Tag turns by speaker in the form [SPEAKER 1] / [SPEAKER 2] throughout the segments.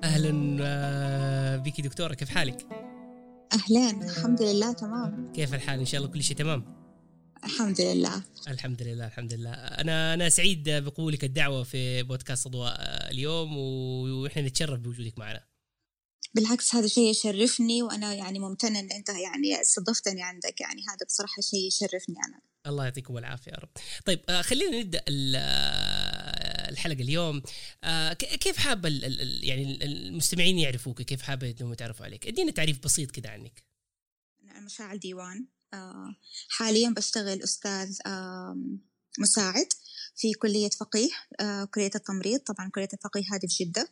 [SPEAKER 1] أهلا بك دكتورة، كيف حالك؟
[SPEAKER 2] أهلين، الحمد لله تمام.
[SPEAKER 1] كيف الحال؟ إن شاء الله كل شيء تمام؟
[SPEAKER 2] الحمد لله.
[SPEAKER 1] الحمد لله الحمد لله. أنا سعيد بقبولك الدعوة في بودكاست أضواء اليوم، وإحنا نتشرف بوجودك معنا.
[SPEAKER 2] بالعكس، هذا شيء يشرفني، وأنا يعني ممتنة أن أنت يعني استضفتني عندك، يعني هذا بصراحة شيء يشرفني أنا.
[SPEAKER 1] الله يعطيكم العافية يا رب. طيب خلينا نبدأ الحلقة اليوم. كيف حابة يعني المستمعين يعرفوك؟ كيف حابة إنهم يتعرفوا عليك؟ ادينا تعريف بسيط كده عنك.
[SPEAKER 2] أنا مشاعل ديوان، حاليا بشتغل أستاذ مساعد في كلية فقيه، كلية التمريض. طبعا كلية الفقيه هذه في جدة.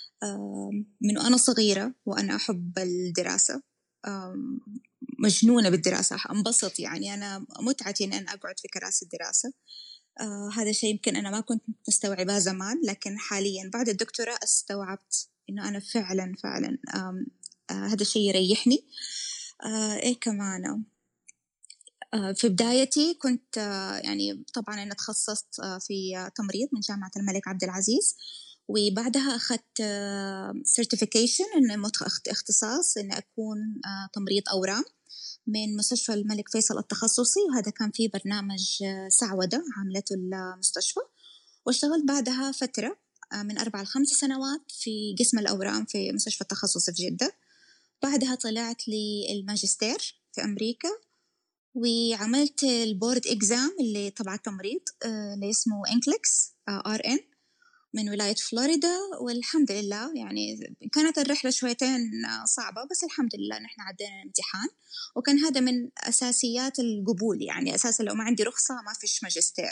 [SPEAKER 2] من وأنا صغيرة وأنا أحب الدراسة، مجنونة بالدراسة، أنبسط يعني. أنا متعتي أن أنا أقعد في كراسي الدراسة. هذا شيء يمكن أنا ما كنت مستوعباه زمان، لكن حاليا بعد الدكتوراه استوعبت إنه أنا فعلا هذا الشيء يريحني. إيه كمان، في بدايتي كنت يعني طبعا أنا تخصصت في تمريض من جامعة الملك عبد العزيز، وبعدها أخذت certification إن اختصاص إن أكون تمريض أورام من مستشفى الملك فيصل التخصصي، وهذا كان فيه برنامج سعودة عملته المستشفى. واشتغلت بعدها فترة من 4 ل5 سنوات في قسم الأورام في مستشفى التخصص في جدة. بعدها طلعت لي الماجستير في أمريكا، وعملت البورد إكزام اللي تبع التمريض اللي اسمه إنكليكس RN من ولاية فلوريدا. والحمد لله يعني كانت الرحلة شويتين صعبة، بس الحمد لله نحن عدينا الامتحان، وكان هذا من أساسيات القبول. يعني أساسا لو ما عندي رخصة ما فيش ماجستير.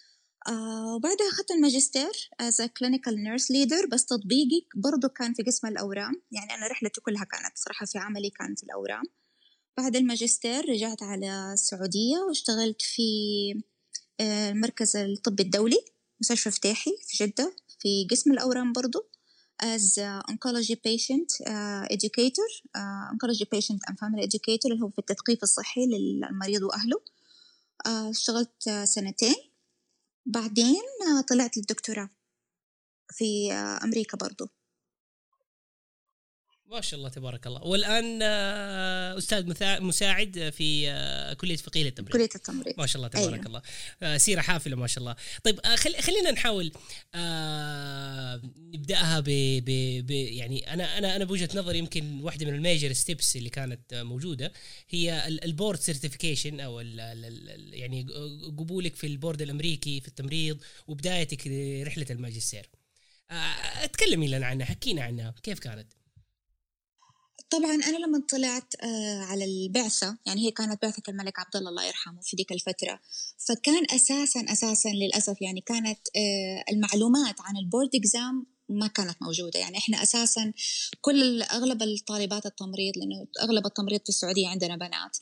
[SPEAKER 2] وبعدها أخذت الماجستير as a clinical nurse leader، بس تطبيقي برضو كان في قسم الأورام. يعني أنا رحلتي كلها كانت صراحة في عملي كان في الأورام. بعد الماجستير رجعت على السعودية واشتغلت في مركز الطب الدولي مستشفى فتاحي في جدة في قسم الأورام برضو as oncology patient educator, oncology patient and family educator اللي هو في التثقيف الصحي للمريض وأهله. اشتغلت 2 سنين. بعدين طلعت للدكتوراه في أمريكا برضو.
[SPEAKER 1] ما شاء الله تبارك الله. والآن أستاذ مساعد في كلية فقيه للتمريض.
[SPEAKER 2] كلية التمريض.
[SPEAKER 1] ما شاء الله تبارك
[SPEAKER 2] أيوة.
[SPEAKER 1] الله. سيرة حافلة ما شاء الله. طيب خلينا نحاول نبدأها يعني أنا بوجهة نظري يمكن واحدة من الميجر ستيبس اللي كانت موجودة هي البورد سيرتيفيكيشن أو يعني قبولك في البورد الأمريكي في التمريض وبدايتك رحلة الماجستير. اتكلمي لنا عنها، حكينا عنها كيف كانت.
[SPEAKER 2] طبعا أنا لما طلعت على البعثة، يعني هي كانت بعثة الملك عبد الله يرحمه في ديك الفترة، فكان أساسا للأسف يعني كانت المعلومات عن البورد إكزام ما كانت موجودة. يعني إحنا أساسا أغلب الطالبات التمريض، لأنه أغلب التمريض في السعودية عندنا بنات،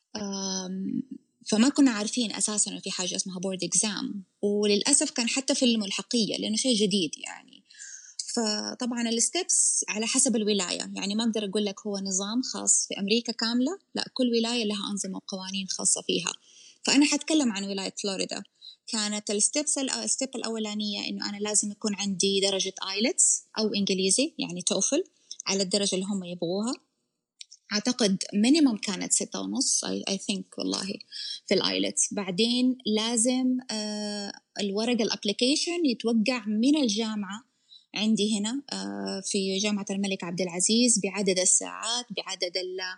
[SPEAKER 2] فما كنا عارفين أساسا في حاجة اسمها بورد إكزام. وللأسف كان حتى في الملحقية لأنه شيء جديد يعني. فطبعا الستبس على حسب الولاية، يعني ما أقدر أقول لك هو نظام خاص في أمريكا كاملة، لا، كل ولاية لها أنظمة وقوانين خاصة فيها. فأنا حتكلم عن ولاية فلوريدا. كانت الستيب الأولانية إنه أنا لازم يكون عندي درجة آيلتس أو إنجليزي يعني توفل على الدرجة اللي هم يبغوها. أعتقد مينيمم كانت 6.5 I think والله في الآيلتس. بعدين لازم الورق الابليكيشن يتوقع من الجامعة عندي هنا في جامعة الملك عبد العزيز بعدد الساعات، بعدد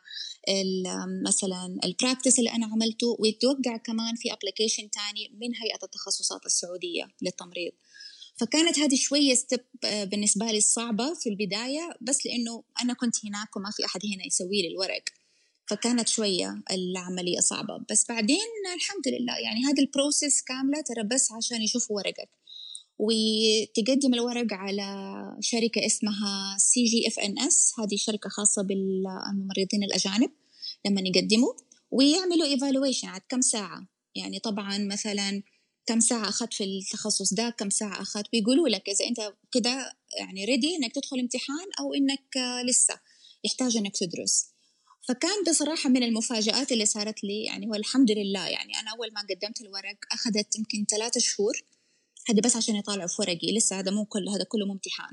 [SPEAKER 2] مثلا البراكتس اللي أنا عملته، ويتوقع كمان في ابليكيشن تاني من هيئة التخصصات السعودية للتمريض. فكانت هذه شوية ستيب بالنسبة لي الصعبة في البداية، بس لأنه أنا كنت هناك وما في أحد هنا يسوي لي الورق، فكانت شوية العملية صعبة. بس بعدين الحمد لله يعني هذا البروسيس كاملة ترى بس عشان يشوفوا ورقك، وتقدم الورق على شركة اسمها CGFNS، هذه شركة خاصة بالممرضين الأجانب لما يقدموا ويعملوا evaluation عاد كم ساعة. يعني طبعا مثلا كم ساعة أخذت في التخصص ده، كم ساعة أخذت، بيقولوا لك إذا أنت كده يعني ريدي إنك تدخل امتحان أو إنك لسه يحتاج إنك تدرس. فكان بصراحة من المفاجآت اللي صارت لي يعني، والحمد لله يعني أنا أول ما قدمت الورق أخذت يمكن 3 شهور، هذا بس عشان يطالعوا في ورقي، لسه هذا مو كله، هذا كله امتحان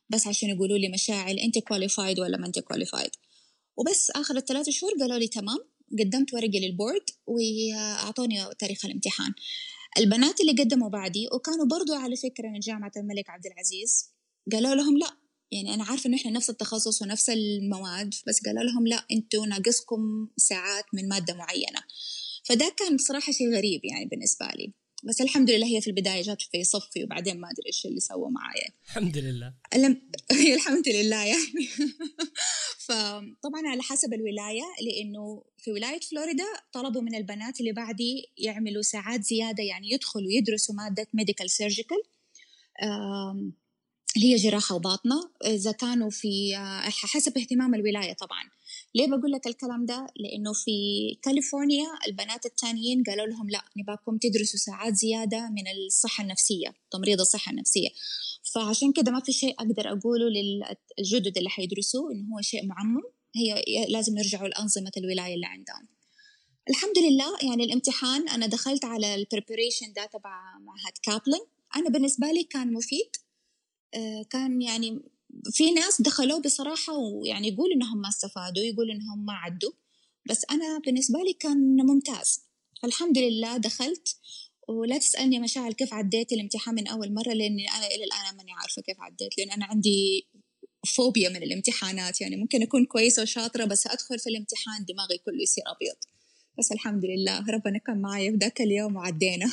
[SPEAKER 2] بس عشان يقولوا لي مشاعل أنت qualified ولا ما أنت qualified. وبس آخر 3 شهور قالوا لي تمام، قدمت ورقي للبورد وأعطوني تاريخ الامتحان. البنات اللي قدموا بعدي وكانوا برضو على فكرة من جامعة الملك عبد العزيز قالوا لهم لا، يعني أنا عارفة إنه إحنا نفس التخصص ونفس المواد، بس قالوا لهم لا، أنتوا ناقصكم ساعات من مادة معينة. فده كان بصراحة شيء غريب يعني بالنسبة لي، بس الحمد لله هي في البداية جات في صفي وبعدين ما أدري إيش اللي سووا معايا.
[SPEAKER 1] الحمد لله.
[SPEAKER 2] الحمد لله يعني. فطبعا على حسب الولاية، لأنه في ولاية فلوريدا طلبوا من البنات اللي بعدي يعملوا ساعات زيادة، يعني يدخلوا يدرسوا مادة ميديكال سيرجيكال اللي هي جراحة وباطنة، إذا كانوا في حسب اهتمام الولاية طبعا. ليه بقول لك الكلام ده؟ لأنه في كاليفورنيا البنات التانيين قالوا لهم لا، نباكم تدرسوا ساعات زيادة من الصحة النفسية، تمريض الصحة النفسية. فعشان كده ما في شيء أقدر أقوله للجدد اللي حيدرسوه إنه هو شيء معمم، هي لازم يرجعوا لأنظمة الولاية اللي عندهم. الحمد لله يعني الامتحان أنا دخلت على البريبريشن ده تبع معهد كابلن، أنا بالنسبة لي كان مفيد. كان يعني في ناس دخلوا بصراحة ويعني يقولوا إنهم ما استفادوا، يقولوا إنهم ما عدوا، بس أنا بالنسبة لي كان ممتاز. الحمد لله دخلت. ولا تسألني مشاعل كيف عديت الامتحان من أول مرة، لأني أنا إلى الآن ماني عارفة كيف عديت، لأن أنا عندي فوبيا من الامتحانات، يعني ممكن أكون كويسة وشاطرة بس أدخل في الامتحان دماغي كله يصير أبيض. بس الحمد لله ربنا كان معي في ذاك اليوم وعدينا.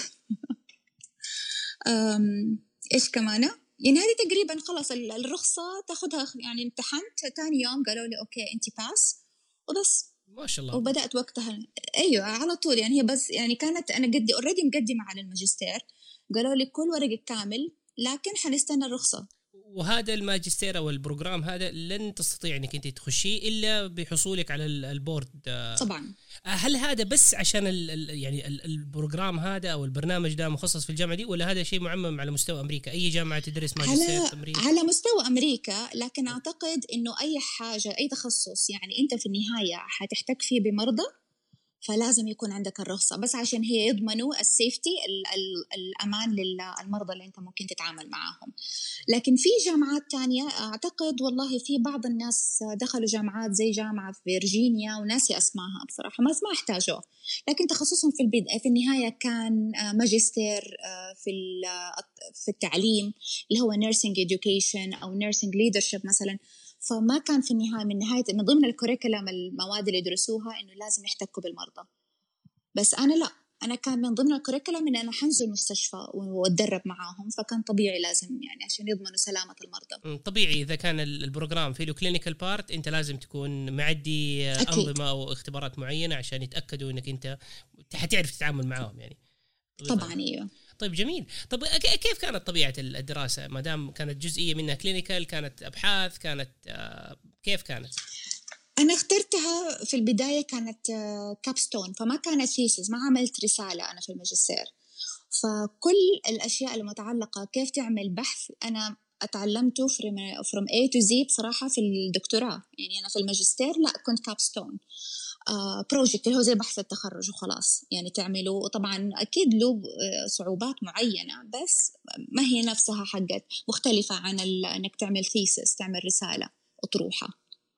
[SPEAKER 2] إيش كمان؟ يعني هذه تقريبا خلاص الرخصة تاخدها، يعني امتحنت تاني يوم قالوا لي أوكي أنتي باس وبس.
[SPEAKER 1] ما شاء الله.
[SPEAKER 2] وبدأت وقتها أيوة على طول، يعني هي بس يعني كانت أنا قدي أوريدي مقدمة على الماجستير، قالوا لي كل ورقك كامل لكن حنستنى الرخصة.
[SPEAKER 1] وهذا الماجستير او البروجرام هذا لن تستطيع انك انت تخشيه الا بحصولك على البورد.
[SPEAKER 2] طبعا.
[SPEAKER 1] هل هذا بس عشان يعني البروجرام هذا او البرنامج ده مخصص في الجامعه دي، ولا هذا شيء معمم على مستوى امريكا؟ اي جامعه تدرس ماجستير تمريض
[SPEAKER 2] على مستوى امريكا، لكن اعتقد انه اي حاجه اي تخصص يعني انت في النهايه حتحتك فيه بمرضى، فلازم يكون عندك الرخصة، بس عشان هي يضمنوا السيفتي الأمان للمرضى اللي أنت ممكن تتعامل معاهم. لكن في جامعات تانية أعتقد والله في بعض الناس دخلوا جامعات زي جامعة في فيرجينيا وناسي أسماها بصراحة، ما احتاجوه، لكن تخصصهم في النهاية كان ماجستير في التعليم اللي هو nursing education أو nursing leadership مثلا. فما كان في النهاية من ضمن الكوريكولم المواد اللي يدرسوها إنه لازم يحتكوا بالمرضى. بس أنا لا، أنا كان من ضمن الكوريكولم إن أنا حنزل مستشفى وأتدرب معاهم، فكان طبيعي لازم يعني عشان يضمنوا سلامة المرضى.
[SPEAKER 1] طبيعي إذا كان البروجرام فيه له كلينيكال بارت أنت لازم تكون معدي أنظمة أو اختبارات معينة عشان يتأكدوا إنك أنت حتعرف تتعامل معاهم يعني.
[SPEAKER 2] طبعا أيوه.
[SPEAKER 1] طيب جميل. طب كيف كانت طبيعة الدراسة ما دام كانت جزئية منها كلينيكال، كانت أبحاث، كانت كيف كانت؟
[SPEAKER 2] أنا اخترتها في البداية كانت كابستون، فما كانت ثيسز، ما عملت رسالة أنا في الماجستير. فكل الأشياء المتعلقة كيف تعمل بحث أنا أتعلمته from A to Z بصراحة في الدكتوراه. يعني أنا في الماجستير لا، كنت كابستون بروجكت اللي هو زي بحث التخرج وخلاص يعني تعمله. طبعا أكيد له صعوبات معينة، بس ما هي نفسها حقت مختلفة عن أنك تعمل ثيسس، تعمل رسالة أطروحة.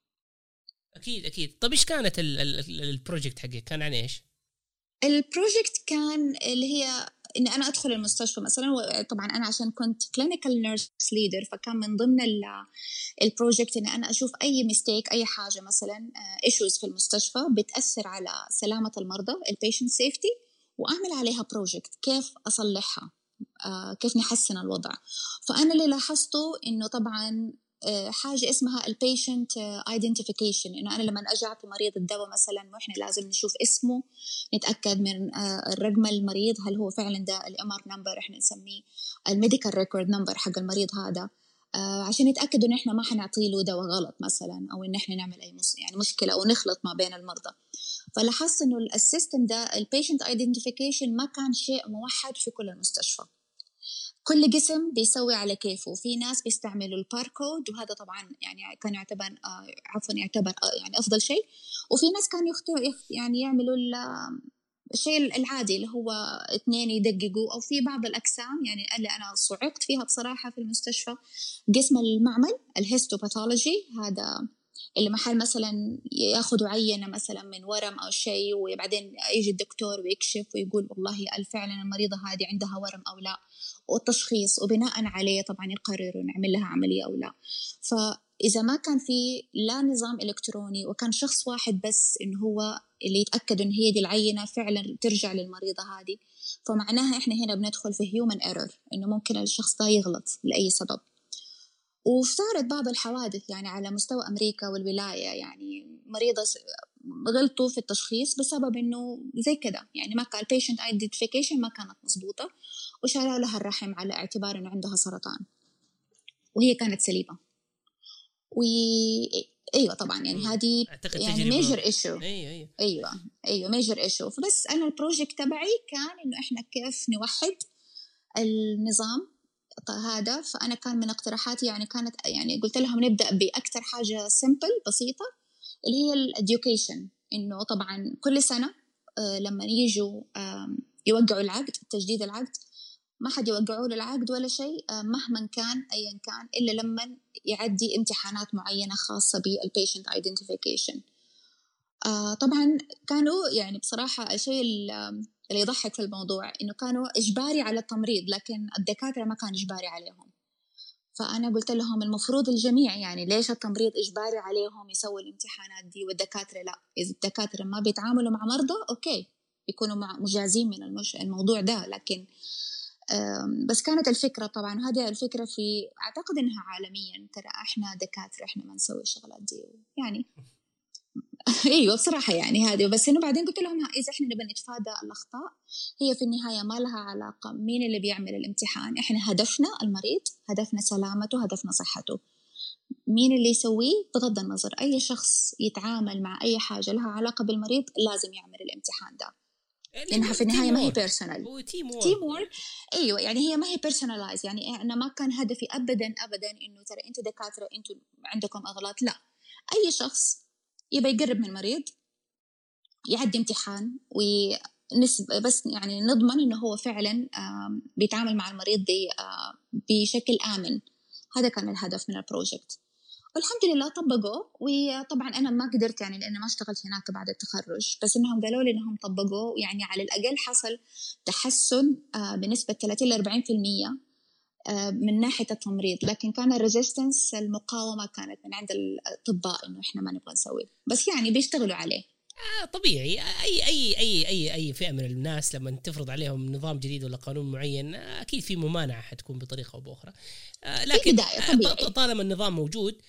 [SPEAKER 1] أكيد. طب إيش كانت البروجكت حقك؟ كان عن إيش؟
[SPEAKER 2] البروجكت كان اللي هي إن أنا أدخل المستشفى مثلا. طبعا أنا عشان كنت clinical nurse leader، فكان من ضمن البروجكت إن أنا أشوف أي ميستيك، أي حاجة مثلا issues في المستشفى بتأثر على سلامة المرضى البيشنت سيفتي، وأعمل عليها بروجكت كيف أصلحها، كيف نحسن الوضع. فأنا اللي لاحظته إنه طبعا حاجة اسمها البيشنت ايدنتيفيكيشن، إنه أنا لما أجي أعطي مريض الدواء مثلا وإحنا لازم نشوف اسمه، نتأكد من الرقم المريض هل هو فعلا ده الامر نمبر، إحنا نسميه الميديكال ريكورد نمبر حق المريض هذا، عشان يتأكدوا إن إحنا ما حنعطي له دواء غلط مثلا، أو إن إحنا نعمل أي يعني مشكلة أو نخلط ما بين المرضى. فلاحظت إنه السيستم ده البيشنت ايدنتيفيكيشن ما كان شيء موحد في كل المستشفى، كل قسم بيسوي على كيفه. في ناس بيستعملوا الباركود، وهذا طبعا يعني كان يعتبر يعتبر يعني أفضل شيء. وفي ناس كانوا يعني يعملوا الشيء العادي اللي هو 2 يدققوا، أو في بعض الأقسام يعني اللي أنا صعقت فيها بصراحة في المستشفى، قسم المعمل الهيستوباثولوجي، هذا اللي محل مثلا ياخذوا عينة مثلا من ورم أو شيء، وبعدين يجي الدكتور ويكشف ويقول والله فعلا المريضة هذه عندها ورم أو لا، والتشخيص، وبناء عليه طبعا يقرروا نعمل لها عملية أو لا. فإذا ما كان في لا نظام إلكتروني وكان شخص واحد بس إنه هو اللي يتأكد إن هي دي العينة فعلا ترجع للمريضة هذه، فمعناها إحنا هنا بندخل في human error، إنه ممكن الشخص ده يغلط لأي سبب. وصارت بعض الحوادث يعني على مستوى أمريكا والولاية، يعني مريضة غلطوا في التشخيص بسبب إنه زي كده، يعني ما كان patient identification ما كانت مضبوطة، وشالوا لها الرحم على اعتبار إنه عندها سرطان وهي كانت سليمة. أيوة طبعا يعني هذه يعني major issue. أيوة major issue. فبس أنا البروجكت تبعي كان إنه إحنا كيف نوحد النظام هذا. فأنا كان من اقتراحاتي يعني كانت يعني قلت لهم نبدأ بأكثر حاجة simple بسيطة اللي هي الإديوكيشن، إنه طبعا كل سنة لما يجوا يوقعوا العقد، تجديد العقد، ما حد يوقعوا له العقد ولا شيء مهما كان أيا كان إلا لما يعدي امتحانات معينة خاصة بالبيشنت ايدنتيفيكيشن. طبعا كانوا يعني بصراحة الشيء اللي يضحك في الموضوع إنه كانوا إجباري على التمريض، لكن الدكاترة ما كان إجباري عليهم. فأنا قلت لهم المفروض الجميع، يعني ليش التمريض إجباري عليهم يسوي الامتحانات دي والدكاترة لا؟ إذا الدكاترة ما بيتعاملوا مع مرضى أوكي يكونوا مجازين من الموضوع ده، لكن بس كانت الفكرة طبعا هذه الفكرة في أعتقد إنها عالميا، ترى إحنا دكاترة إحنا ما نسوي الشغلات دي يعني ايوه بصراحه يعني هذه. بس انه بعدين قلت لهم اذا احنا نبغى نتفادى الاخطاء، هي في النهايه ما لها علاقه مين اللي بيعمل الامتحان، احنا هدفنا المريض، هدفنا سلامته، هدفنا صحته. مين اللي يسويه بغض النظر، اي شخص يتعامل مع اي حاجه لها علاقه بالمريض لازم يعمل الامتحان ده، لانها في النهايه ما هي بيرسونال،
[SPEAKER 1] هو تيم
[SPEAKER 2] وورك. ايوه يعني هي ما هي بيرسونالايز، يعني انا ما كان هدفي ابدا انه ترى انتوا دكاتره انتوا عندكم اغلاط، لا، اي شخص يبقى يقرب من مريض يعدي امتحان بس يعني نضمن إنه هو فعلا بيتعامل مع المريض دي بشكل آمن. هذا كان الهدف من البروجكت، والحمد لله طبقوا. وطبعا أنا ما قدرت يعني لأن ما اشتغلت هناك بعد التخرج، بس إنهم قالوا لي إنهم طبقوا، يعني على الأقل حصل تحسن بنسبة 30-40% من ناحية التمريض، لكن كان الريزيستنس المقاومة كانت من عند الأطباء إنه إحنا ما نبغى نسوي، بس يعني بيشتغلوا عليه.
[SPEAKER 1] طبيعي اي فئه من الناس لما تفرض عليهم نظام جديد ولا قانون معين اكيد في ممانعه حتكون بطريقه او باخرى، لكن طالما النظام موجود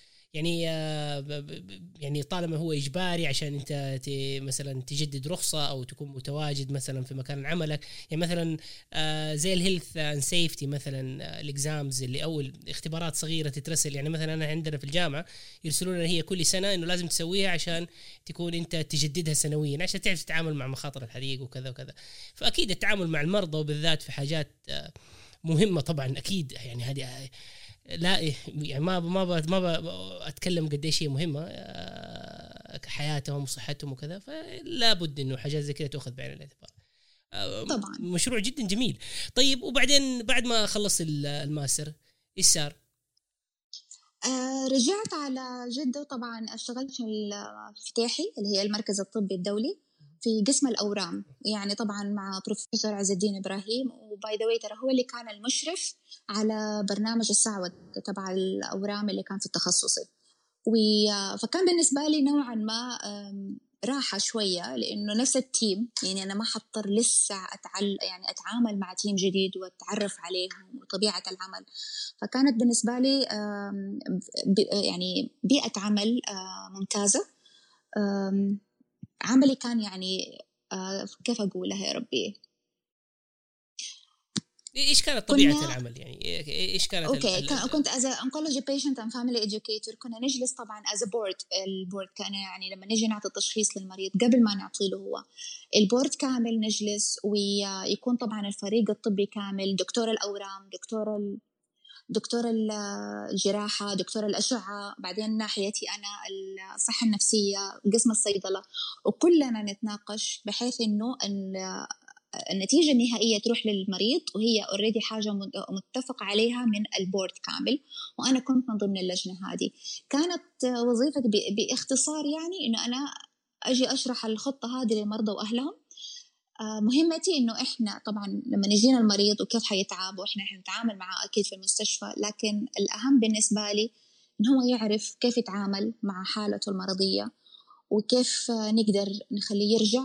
[SPEAKER 1] يعني طالما هو إجباري عشان أنت مثلا تجدد رخصة أو تكون متواجد مثلا في مكان عملك، يعني مثلا زي الهيلث اند سيفتي مثلا الإكزامز اللي أول اختبارات صغيرة تترسل، يعني مثلا أنا عندنا في الجامعة يرسلوننا هي كل سنة إنه لازم تسويها عشان تكون أنت تجددها سنويا عشان تعرف تتعامل مع مخاطر الحريق وكذا وكذا. فأكيد التعامل مع المرضى وبالذات في حاجات مهمة طبعا أكيد، يعني هذه لا يعني ما اتكلم قد ايش هي مهمه حياتهم وصحتهم وكذا، فلا بد انه حاجات زي كذا تاخذ بعين الاعتبار.
[SPEAKER 2] طبعا
[SPEAKER 1] مشروع جدا جميل. طيب وبعدين بعد ما خلص الماستر ايش صار؟
[SPEAKER 2] رجعت على جدة، وطبعا اشتغلت في الفتاحي اللي هي المركز الطبي الدولي في قسم الأورام، يعني طبعا مع بروفيسور عز الدين إبراهيم، وباي ذا واي ترى هو اللي كان المشرف على برنامج السعوة تبع الأورام اللي كان في التخصصي. فكان بالنسبة لي نوعا ما راحة شوية، لأنه نفس التيم، يعني أنا ما حضطر لسه يعني أتعامل مع تيم جديد وأتعرف عليهم وطبيعة العمل. فكانت بالنسبة لي يعني بيئة عمل ممتازة. عملي كان يعني كيف أقولها يا ربي،
[SPEAKER 1] ايش كانت طبيعه العمل، يعني ايش كانت
[SPEAKER 2] كنت as a oncology patient and family educator. كنا نجلس طبعا as a board. البورد كان يعني لما نجي نعطي تشخيص للمريض قبل ما نعطيه هو البورد كامل نجلس، ويكون طبعا الفريق الطبي كامل، دكتور الأورام، دكتور الجراحة، دكتور الأشعة، بعدين ناحيتي أنا الصحة النفسية، قسم الصيدلة، وكلنا نتناقش بحيث إنه النتيجة النهائية تروح للمريض، وهي already حاجة متفق عليها من البورد كامل، وأنا كنت من ضمن اللجنة هذه. كانت وظيفتي باختصار يعني إنه أنا أجي أشرح الخطة هذه للمرضى وأهلهم. مهمتي إنه إحنا طبعاً لما نجينا المريض وكيف حيتعب وإحنا حنتعامل معه أكيد في المستشفى، لكن الأهم بالنسبة لي إنه هو يعرف كيف يتعامل مع حالته المرضية، وكيف نقدر نخليه يرجع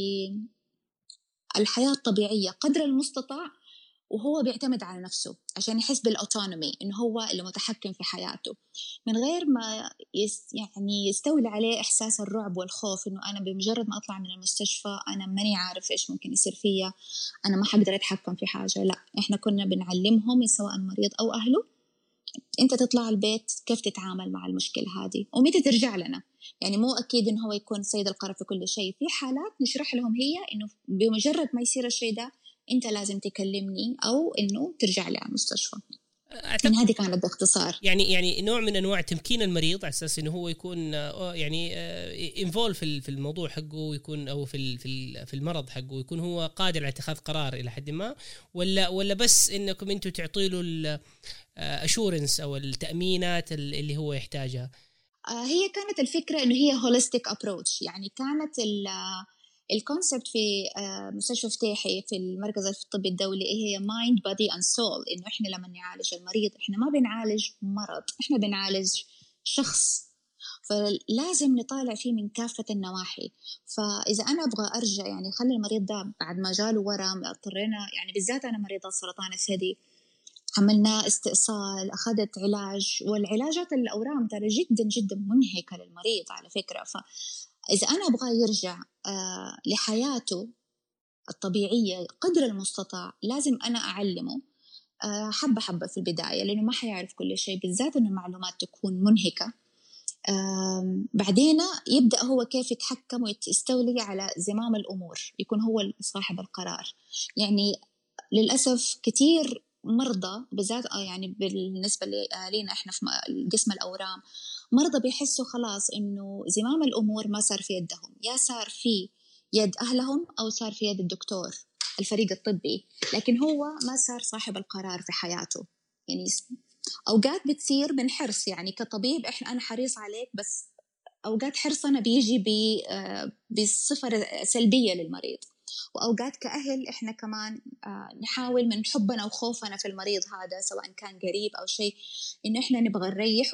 [SPEAKER 2] للحياة الطبيعية قدر المستطاع، وهو بيعتمد على نفسه عشان يحس بالأوتونومي، إنه هو اللي متحكم في حياته، من غير ما يعني يستولي عليه إحساس الرعب والخوف، إنه أنا بمجرد ما أطلع من المستشفى أنا ماني عارف إيش ممكن يصير فيا، أنا ما حقدر أتحكم في حاجة. لا، إحنا كنا بنعلمهم سواء المريض أو أهله، أنت تطلع البيت كيف تتعامل مع المشكلة هذه ومتى ترجع لنا. يعني مو أكيد إنه هو يكون سيد القرار في كل شيء، في حالات نشرح لهم هي إنه بمجرد ما يصير الشيء ده أنت لازم تكلمني أو إنه ترجع لي على المستشفى.
[SPEAKER 1] أعتقد
[SPEAKER 2] هذه كانت باختصار.
[SPEAKER 1] يعني نوع من انواع تمكين المريض على اساس انه هو يكون يعني انفولف في الموضوع حقه، ويكون او في المرض حقه، يكون هو قادر على اتخاذ قرار الى حد ما، ولا بس انكم انتم تعطوا له الاشورنس او التامينات اللي هو يحتاجها.
[SPEAKER 2] هي كانت الفكرة إنه هي holistic approach، يعني كانت الكونسبت في مستشفى فتيحي في المركز الطبي الدولي هي mind body and soul، إنه إحنا لما نعالج المريض إحنا ما بنعالج مرض، إحنا بنعالج شخص، فلازم نطالع فيه من كافة النواحي. فإذا أنا أبغى أرجع يعني أخلي المريض ده بعد ما جاله ورم، اضطرينا يعني بالذات أنا مريضة سرطان الثدي، عملنا استئصال، أخذت علاج، والعلاجات الأورام ترى جدا جدا منهكة للمريض على فكرة. فإذا أنا أبغى يرجع لحياته الطبيعية قدر المستطاع لازم أنا أعلمه حبة حبة في البداية، لأنه ما حيعرف كل شيء، بالذات أن المعلومات تكون منهكة. بعدين يبدأ هو كيف يتحكم ويستولي على زمام الأمور، يكون هو صاحب القرار. يعني للأسف كتير مرضى بالذات يعني بالنسبة لنا إحنا في قسم الأورام، مرضى بيحسوا خلاص إنه زمام الأمور ما صار في يدهم، يا صار في يد أهلهم أو صار في يد الدكتور الفريق الطبي، لكن هو ما صار صاحب القرار في حياته. يعني أوقات بتصير من حرص، يعني كطبيب أنا حريص عليك، بس أوقات حرصنا بيجي بصفة سلبية للمريض، وأوقات كأهل إحنا كمان نحاول من حبنا وخوفنا في المريض هذا سواء كان قريب أو شيء إنه إحنا نبغى نريحه،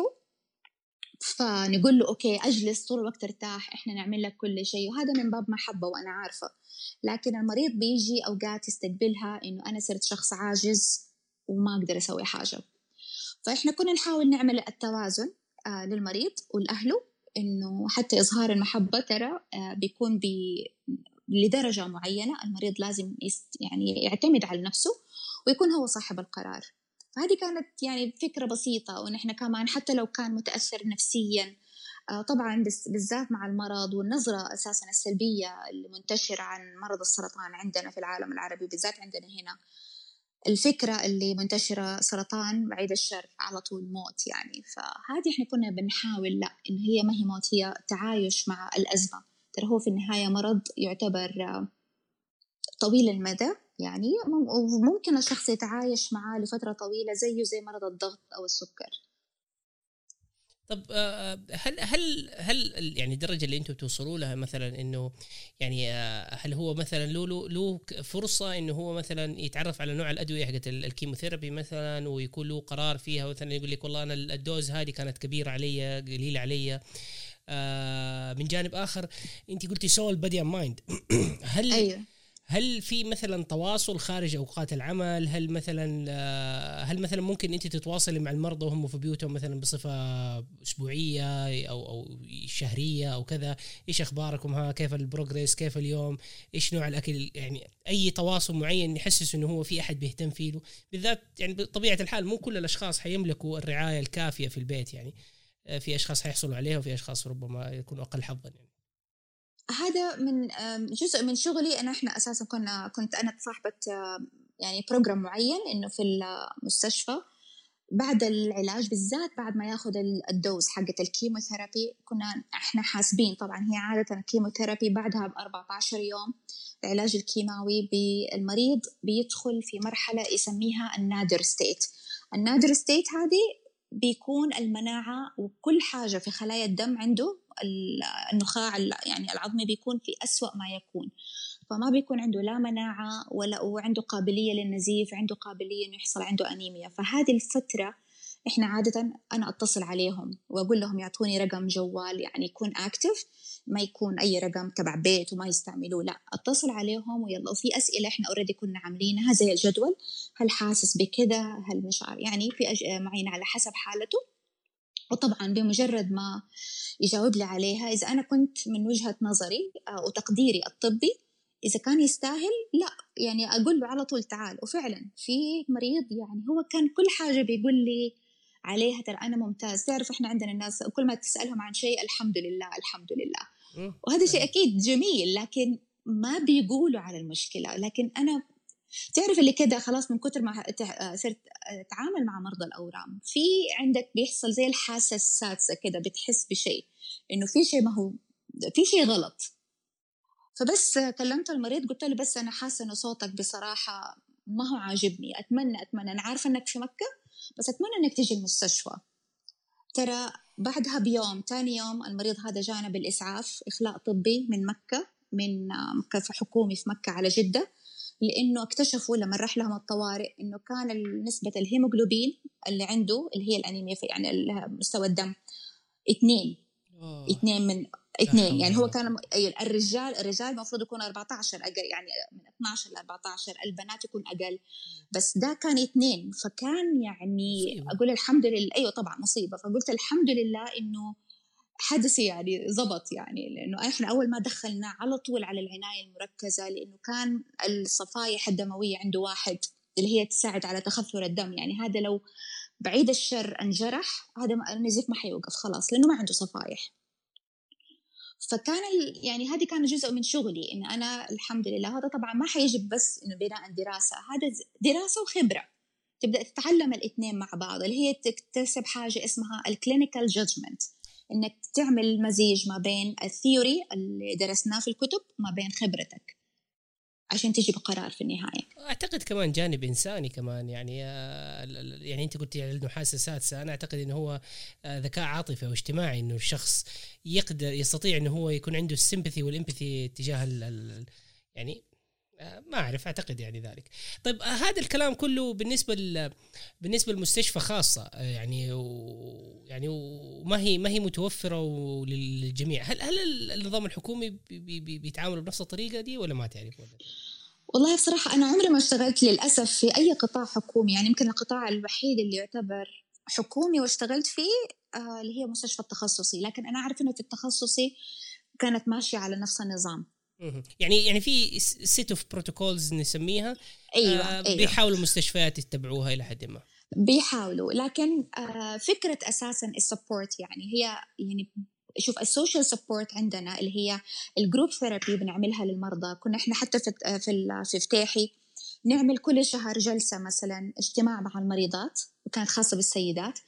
[SPEAKER 2] فنقول له أوكي أجلس طول الوقت ارتاح، إحنا نعمل لك كل شيء، وهذا من باب محبة وأنا عارفة. لكن المريض بيجي أوقات يستقبلها إنه أنا صرت شخص عاجز وما أقدر أسوي حاجة. فإحنا كنا نحاول نعمل التوازن للمريض والأهله، إنه حتى إظهار المحبة ترى بيكون لدرجة معينة، المريض لازم يعني يعتمد على نفسه ويكون هو صاحب القرار. فهذه كانت يعني فكرة بسيطة، ونحن كمان حتى لو كان متأثر نفسيا طبعا بالذات مع المرض والنظرة أساسا السلبية اللي منتشرة عن مرض السرطان عندنا في العالم العربي، بالذات عندنا هنا الفكرة اللي منتشرة سرطان بعيد الشر على طول موت يعني. فهذه احنا كنا بنحاول لا، إن هي ما هي موت، هي تعايش مع الأزمة، ترى هو في النهاية مرض يعتبر طويل المدى، يعني ممكن الشخص يتعايش معاه لفترة طويلة زي مرض الضغط أو السكر.
[SPEAKER 1] طب هل يعني الدرجة اللي انتم توصلوا لها مثلا انه يعني هل هو مثلا له فرصة انه هو مثلا يتعرف على نوع الأدوية حقت الكيموثيرابي مثلا ويكون له قرار فيها، مثلا يقول لك والله انا الدوز هذه كانت كبيرة علي قليلة علي. من جانب آخر انت قلتي سول بادي اند مايند،
[SPEAKER 2] أيوه.
[SPEAKER 1] هل في مثلا تواصل خارج اوقات العمل؟ هل مثلا ممكن انت تتواصلي مع المرضى وهم في بيوتهم مثلا بصفه اسبوعيه او شهريه او كذا؟ ايش اخباركم؟ كيف البروجريس؟ كيف اليوم؟ ايش نوع الاكل؟ يعني اي تواصل معين يحسس انه هو في احد بيهتم فيه له، بالذات يعني بطبيعه الحال مو كل الاشخاص حيملكوا الرعايه الكافيه في البيت، يعني في اشخاص حيحصلوا عليها وفي اشخاص ربما يكونوا اقل حظا يعني.
[SPEAKER 2] هذا من جزء من شغلي أنا. إحنا أساسا كنت أنا صاحبة يعني بروجرام معين إنه في المستشفى بعد العلاج بالذات بعد ما ياخد الدوز حقة الكيموثيرابي، كنا احنا حاسبين طبعا هي عادة الكيموثيرابي بعدها ب14 يوم العلاج الكيماوي بالمريض بيدخل في مرحلة يسميها النادر ستيت. النادر ستيت هذه بيكون المناعة وكل حاجة في خلايا الدم عنده النخاع يعني العظمي بيكون في أسوأ ما يكون، فما بيكون عنده لا مناعة ولا وعنده قابلية للنزيف، عنده قابلية إنه يحصل عنده أنيميا. فهذه الفترة إحنا عادة أنا أتصل عليهم وأقول لهم يعطوني رقم جوال يعني يكون أكتف، ما يكون أي رقم تبع بيت وما يستعملوه، لا أتصل عليهم ويلا. وفي أسئلة إحنا أوريدي كنا عاملينها زي الجدول، هل حاسس بكذا، هل مش عارف يعني في معين على حسب حالته. وطبعا بمجرد ما يجاوب لي عليها إذا أنا كنت من وجهة نظري وتقديري الطبي إذا كان يستاهل، لا يعني أقول له على طول تعال. وفعلا في مريض يعني هو كان كل حاجة بيقول لي عليها ترى أنا ممتاز. تعرف إحنا عندنا الناس كل ما تسألهم عن شيء الحمد لله الحمد لله، وهذا شيء أكيد جميل، لكن ما بيقولوا على المشكلة. لكن أنا تعرف اللي كده خلاص من كتر ما صرت أتعامل مع مرضى الأورام، في عندك بيحصل زي الحاسة السادسة كده، بتحس بشيء إنه في شيء ما هو في شيء غلط. فبس كلمت المريض قلت له بس أنا حاسة إنه صوتك بصراحة ما هو عاجبني، أتمنى أنا عارفة إنك في مكة بس أتمنى إنك تيجي المستشفى. ترى بعدها بيوم تاني يوم المريض هذا جانا بالإسعاف إخلاء طبي من مكة، من مكة حكومي في مكة على جدة، لأنه اكتشفوا لما راح لهم الطوارئ إنه كان نسبة الهيموغلوبين اللي عنده اللي هي الأنيميا يعني مستوى الدم 2 من 2 يعني هو كان الرجال المفروض يكون 14 أقل، يعني من 12 ل 14، البنات يكون أقل، بس ده كان 2. فكان يعني مصيبة. أقول الحمد لله، أيوة طبعا مصيبة. فقلت الحمد لله إنه حدث يعني زبط، يعني لأنه إحنا أول ما دخلنا على طول على العناية المركزة، لأنه كان الصفائح الدموية عنده 1 اللي هي تساعد على تخثر الدم، يعني هذا لو بعيد الشر انجرح هذا النزيف ما حيوقف خلاص لأنه ما عنده صفائح. فكان يعني هذه كان جزء من شغلي إن أنا الحمد لله. هذا طبعا ما حيجب بس إنه بناء دراسة، هذا دراسة وخبرة، تبدأ تتعلم الاثنين مع بعض، اللي هي تكتسب حاجة اسمها الكلينيكال جادجمنت، إنك تعمل مزيج ما بين الثيوري اللي درسناه في الكتب ما بين خبرتك عشان تجي بقرار في النهاية.
[SPEAKER 1] أعتقد كمان جانب إنساني كمان، يعني أنت قلت يعني إنه حاسة سادسة، أنا أعتقد إنه هو ذكاء عاطفي واجتماعي، إنه الشخص يستطيع إنه هو يكون عنده السيمباثي والإمباثي تجاه يعني ما أعرف، أعتقد يعني ذلك. طيب هذا الكلام كله بالنسبة للمستشفى خاصة يعني يعني وما هي متوفرة للجميع. هل النظام الحكومي بيتعامل بنفس الطريقة دي ولا ما تعرف ولا؟
[SPEAKER 2] والله بصراحة أنا عمري ما اشتغلت للأسف في أي قطاع حكومي، يعني يمكن القطاع الوحيد اللي يعتبر حكومي واشتغلت فيه اللي هي مستشفى التخصصي، لكن أنا أعرف إنه في التخصصي كانت ماشية على نفس النظام.
[SPEAKER 1] يعني في set of protocols نسميها.
[SPEAKER 2] أيوة.
[SPEAKER 1] بيحاولوا المستشفيات يتبعوها إلى حد ما،
[SPEAKER 2] بيحاولوا، لكن فكرة أساساً السبورت يعني هي يعني شوف السوشيال سبورت عندنا اللي هي الجروب ثيرابي بنعملها للمرضى. كنا إحنا حتى في فتاحي نعمل كل شهر جلسة مثلا اجتماع مع المريضات، وكانت خاصة بالسيدات.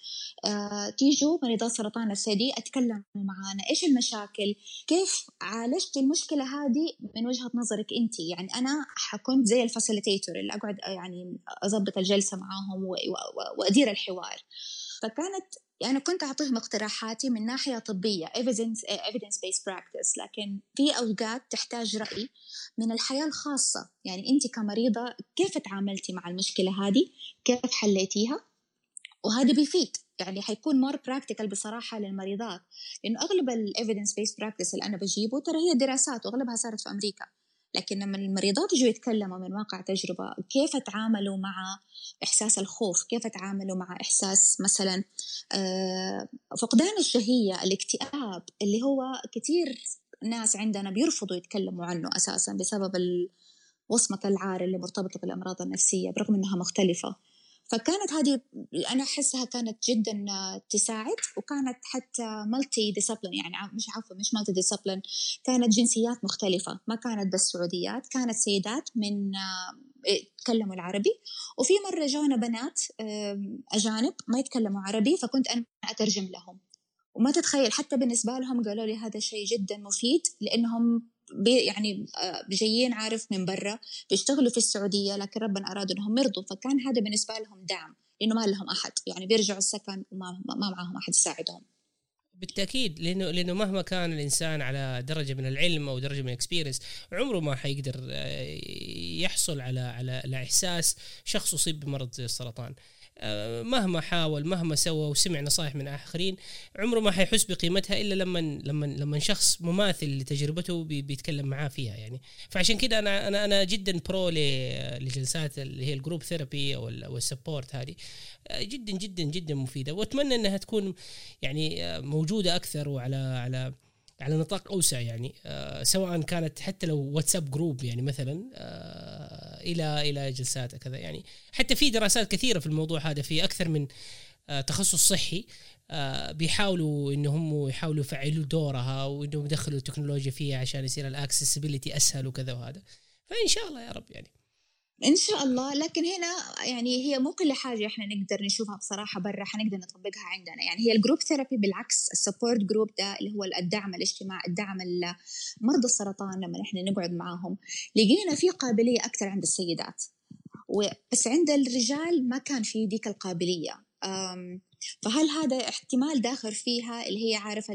[SPEAKER 2] تيجوا مريضات سرطان الثدي أتكلموا معانا إيش المشاكل، كيف عالجت المشكلة هذه من وجهة نظرك أنت. يعني أنا كنت زي الفاسيليتيتور اللي أقعد يعني أضبط الجلسة معاهم وأدير الحوار. فكانت أنا كنت أعطيهم اقتراحاتي من ناحية طبية evidence-based practice، لكن في أوقات تحتاج رأي من الحياة الخاصة. يعني أنت كمريضة كيف تعاملتي مع المشكلة هذه، كيف حليتيها، وهذا بيفيد يعني حيكون more practical بصراحة للمريضات، لأنه أغلب evidence-based practice اللي أنا بجيبه ترى هي دراسات وأغلبها صارت في أمريكا، لكن لما المريضات يجوا يتكلموا من واقع تجربة كيف تعاملوا مع إحساس الخوف، كيف تعاملوا مع إحساس مثلا فقدان الشهية، الاكتئاب اللي هو كتير ناس عندنا بيرفضوا يتكلموا عنه أساسا بسبب وصمة العار اللي مرتبطة بالأمراض النفسية برغم أنها مختلفة. فكانت هذه أنا أحسها كانت جدا تساعد، وكانت حتى مالتي ديسبلين، يعني مش مالتي ديسبلين، كانت جنسيات مختلفة، ما كانت بس سعوديات، كانت سيدات من يتكلموا العربي، وفي مرة جانا بنات أجانب ما يتكلموا عربي، فكنت أنا أترجم لهم. وما تتخيل حتى بالنسبة لهم قالوا لي هذا شيء جدا مفيد، لأنهم يعني جايين عارف من برا بيشتغلوا في السعودية، لكن ربنا أراد أنهم يرضوا، فكان هذا بالنسبة لهم دعم، لأنه ما لهم أحد يعني بيرجعوا السكن وما معهم أحد يساعدهم.
[SPEAKER 1] بالتأكيد، لأنه مهما كان الإنسان على درجة من العلم أو درجة من الإكسبيرينس عمره ما حيقدر يحصل على إحساس شخص يصيب بمرض زي السرطان. مهما حاول مهما سوى وسمع نصائح من آخرين عمره ما حيحس بقيمتها إلا لما شخص مماثل لتجربته بيتكلم معاه فيها يعني. فعشان كده أنا جدا برو لجلسات اللي هي الجروب ثيرابي أو السبورت هذه، جدا جدا جدا مفيدة، وأتمنى أنها تكون يعني موجودة أكثر على نطاق أوسع يعني، سواء كانت حتى لو واتساب جروب يعني مثلا، إلى جلسات كذا يعني. حتى في دراسات كثيرة في الموضوع هذا في أكثر من تخصص صحي، بيحاولوا إنهم يحاولوا يفعلوا دورها وإنهم يدخلوا التكنولوجيا فيها عشان يصير الأكسسبيليتي أسهل وكذا وهذا. فإن شاء الله يا رب يعني.
[SPEAKER 2] إن شاء الله. لكن هنا يعني هي مو كل حاجة إحنا نقدر نشوفها بصراحة برا حنقدر نطبقها عندنا. يعني هي الجروب ثيرابي بالعكس، السبورت جروب ده اللي هو الدعم الاجتماعي، الدعم مرضى السرطان، لما إحنا نقعد معاهم لقينا في قابلية أكثر عند السيدات، بس عند الرجال ما كان في ديك القابلية. فهل هذا احتمال داخل فيها اللي هي عارف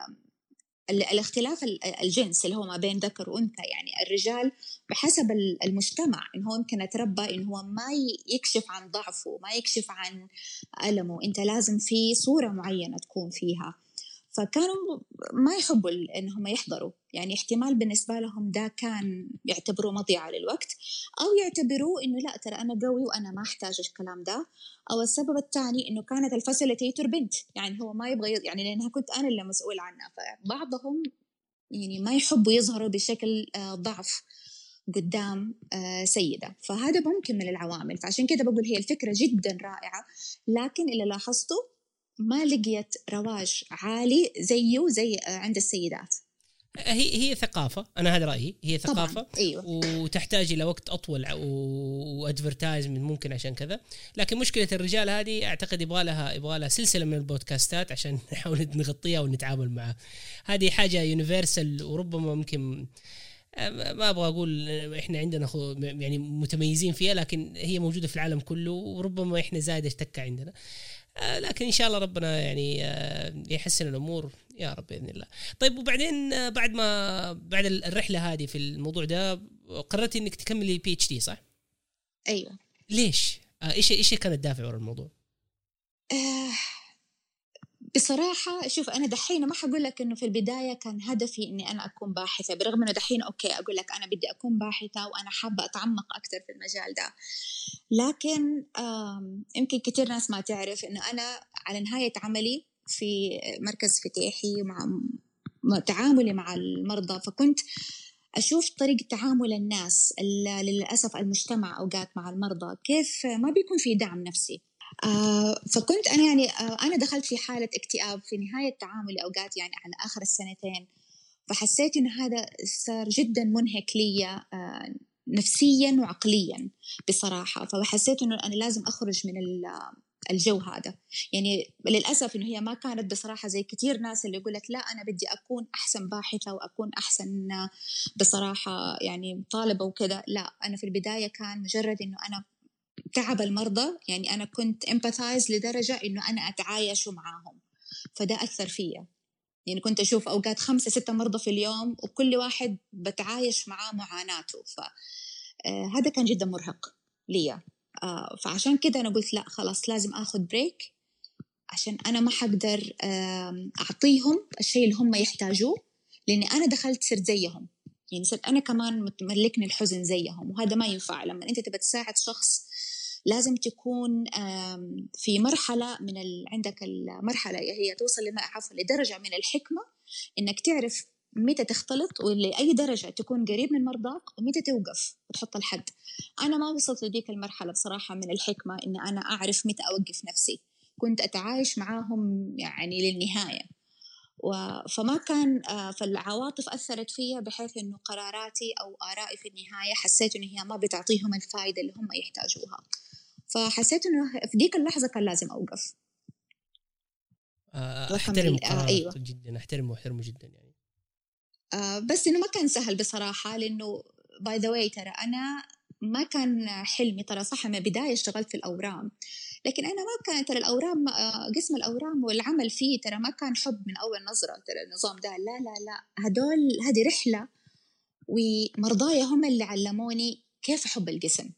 [SPEAKER 2] الاختلاف الجنس اللي هو ما بين ذكر وأنثى؟ يعني الرجال بحسب المجتمع إن هو يمكن أتربى إن هو ما يكشف عن ضعفه، ما يكشف عن ألمه، أنت لازم في صورة معينة تكون فيها، فكانوا ما يحبوا إنهم يحضروا. يعني احتمال بالنسبة لهم ده كان يعتبروه مضيعة للوقت، أو يعتبروه إنه لا ترى أنا قوي وأنا ما أحتاج الكلام ده. أو السبب الثاني إنه كانت الفاسيليتيتور بنت، يعني هو ما يبغى يعني لأنها كنت أنا اللي مسؤول عنها، فبعضهم يعني ما يحبوا يظهروا بشكل ضعف قدام سيدة. فهذا ممكن من العوامل. فعشان كده بقول هي الفكرة جدا رائعة، لكن اللي لاحظته ما لقيت رواج عالي زي عند السيدات.
[SPEAKER 1] هي ثقافة، أنا هذا رأيي، هي ثقافة.
[SPEAKER 2] طبعاً. أيوة.
[SPEAKER 1] وتحتاج إلى وقت أطول وأدفرتايزمنت ممكن عشان كذا. لكن مشكلة الرجال هذه أعتقد يبغى لها سلسلة من البودكاستات عشان نحاول نغطيها ونتعامل معها. هذه حاجة يونيفرسال، وربما ممكن ما أبغى أقول إحنا عندنا يعني متميزين فيها، لكن هي موجودة في العالم كله، وربما إحنا زايدة اشتكى عندنا. لكن إن شاء الله ربنا يعني يحسن الأمور يا رب بإذن الله. طيب، وبعدين بعد الرحلة هذه في الموضوع ده قررت إنك تكملي PhD صح؟
[SPEAKER 2] أيوة.
[SPEAKER 1] ليش؟ إيش كان الدافع وراء الموضوع؟
[SPEAKER 2] بصراحة شوف، أنا دحين ما حقول لك إنه في البداية كان هدفي إني أنا أكون باحثة، برغم إنه دحين أوكي أقول لك أنا بدي أكون باحثة وأنا حابة أتعمق أكتر في المجال ده. لكن يمكن كتير ناس ما تعرف إنه أنا على نهاية عملي في مركز فتيحي مع تعاملي مع المرضى، فكنت أشوف طريقة تعامل الناس للأسف المجتمع أوقات مع المرضى كيف ما بيكون في دعم نفسي. فكنت أنا يعني أنا دخلت في حالة اكتئاب في نهاية تعاملي أوقات، يعني على آخر السنتين، فحسيت إنه هذا صار جدا منهك لي نفسيا وعقليا بصراحة. فحسيت إنه أنا لازم أخرج من الجو هذا. يعني للأسف إنه هي ما كانت بصراحة زي كتير ناس اللي يقولك لا أنا بدي أكون أحسن باحثة وأكون أحسن بصراحة يعني طالبة وكذا. لا، أنا في البداية كان مجرد إنه أنا تعب المرضى، يعني أنا كنت empathize لدرجة إنه أنا أتعايش معاهم، فده أثر فيا. يعني كنت أشوف أوقات 5-6 مرضى في اليوم وكل واحد بتعايش معاه معاناته، فهذا كان جدا مرهق لي. فعشان كده أنا قلت لا خلاص لازم أخذ بريك، عشان أنا ما حقدر أعطيهم الشيء اللي هم يحتاجوه، لأني أنا دخلت صرت زيهم، يعني صرت أنا كمان متملكني الحزن زيهم، وهذا ما ينفع. لما أنت تبى تساعد شخص لازم تكون في مرحلة من عندك المرحلة هي توصل لدرجة من الحكمة إنك تعرف متى تختلط ولأي درجة تكون قريب من مرضاك ومتى توقف وتحط الحد. أنا ما وصلت لديك المرحلة بصراحة من الحكمة إن أنا أعرف متى أوقف نفسي، كنت أتعايش معاهم يعني للنهاية. فما كان فالعواطف أثرت فيها بحيث إنه قراراتي أو آرائي في النهاية حسيت إن هي ما بتعطيهم الفائدة اللي هم يحتاجوها. فحسيت إنه في ديك اللحظة كان لازم أوقف.
[SPEAKER 1] أحترم قرارك
[SPEAKER 2] أيوة.
[SPEAKER 1] جدا، أحترمه جدا يعني.
[SPEAKER 2] بس إنه ما كان سهل بصراحة، لأنه باي ذا واي ترى أنا ما كان حلمي، ترى صح من البداية اشتغلت في الأورام، لكن أنا ما كان ترى الأورام قسم الأورام والعمل فيه ترى ما كان حب من أول نظرة، ترى النظام ده لا لا لا، هذه رحلة، ومرضايا هم اللي علموني كيف أحب القسم.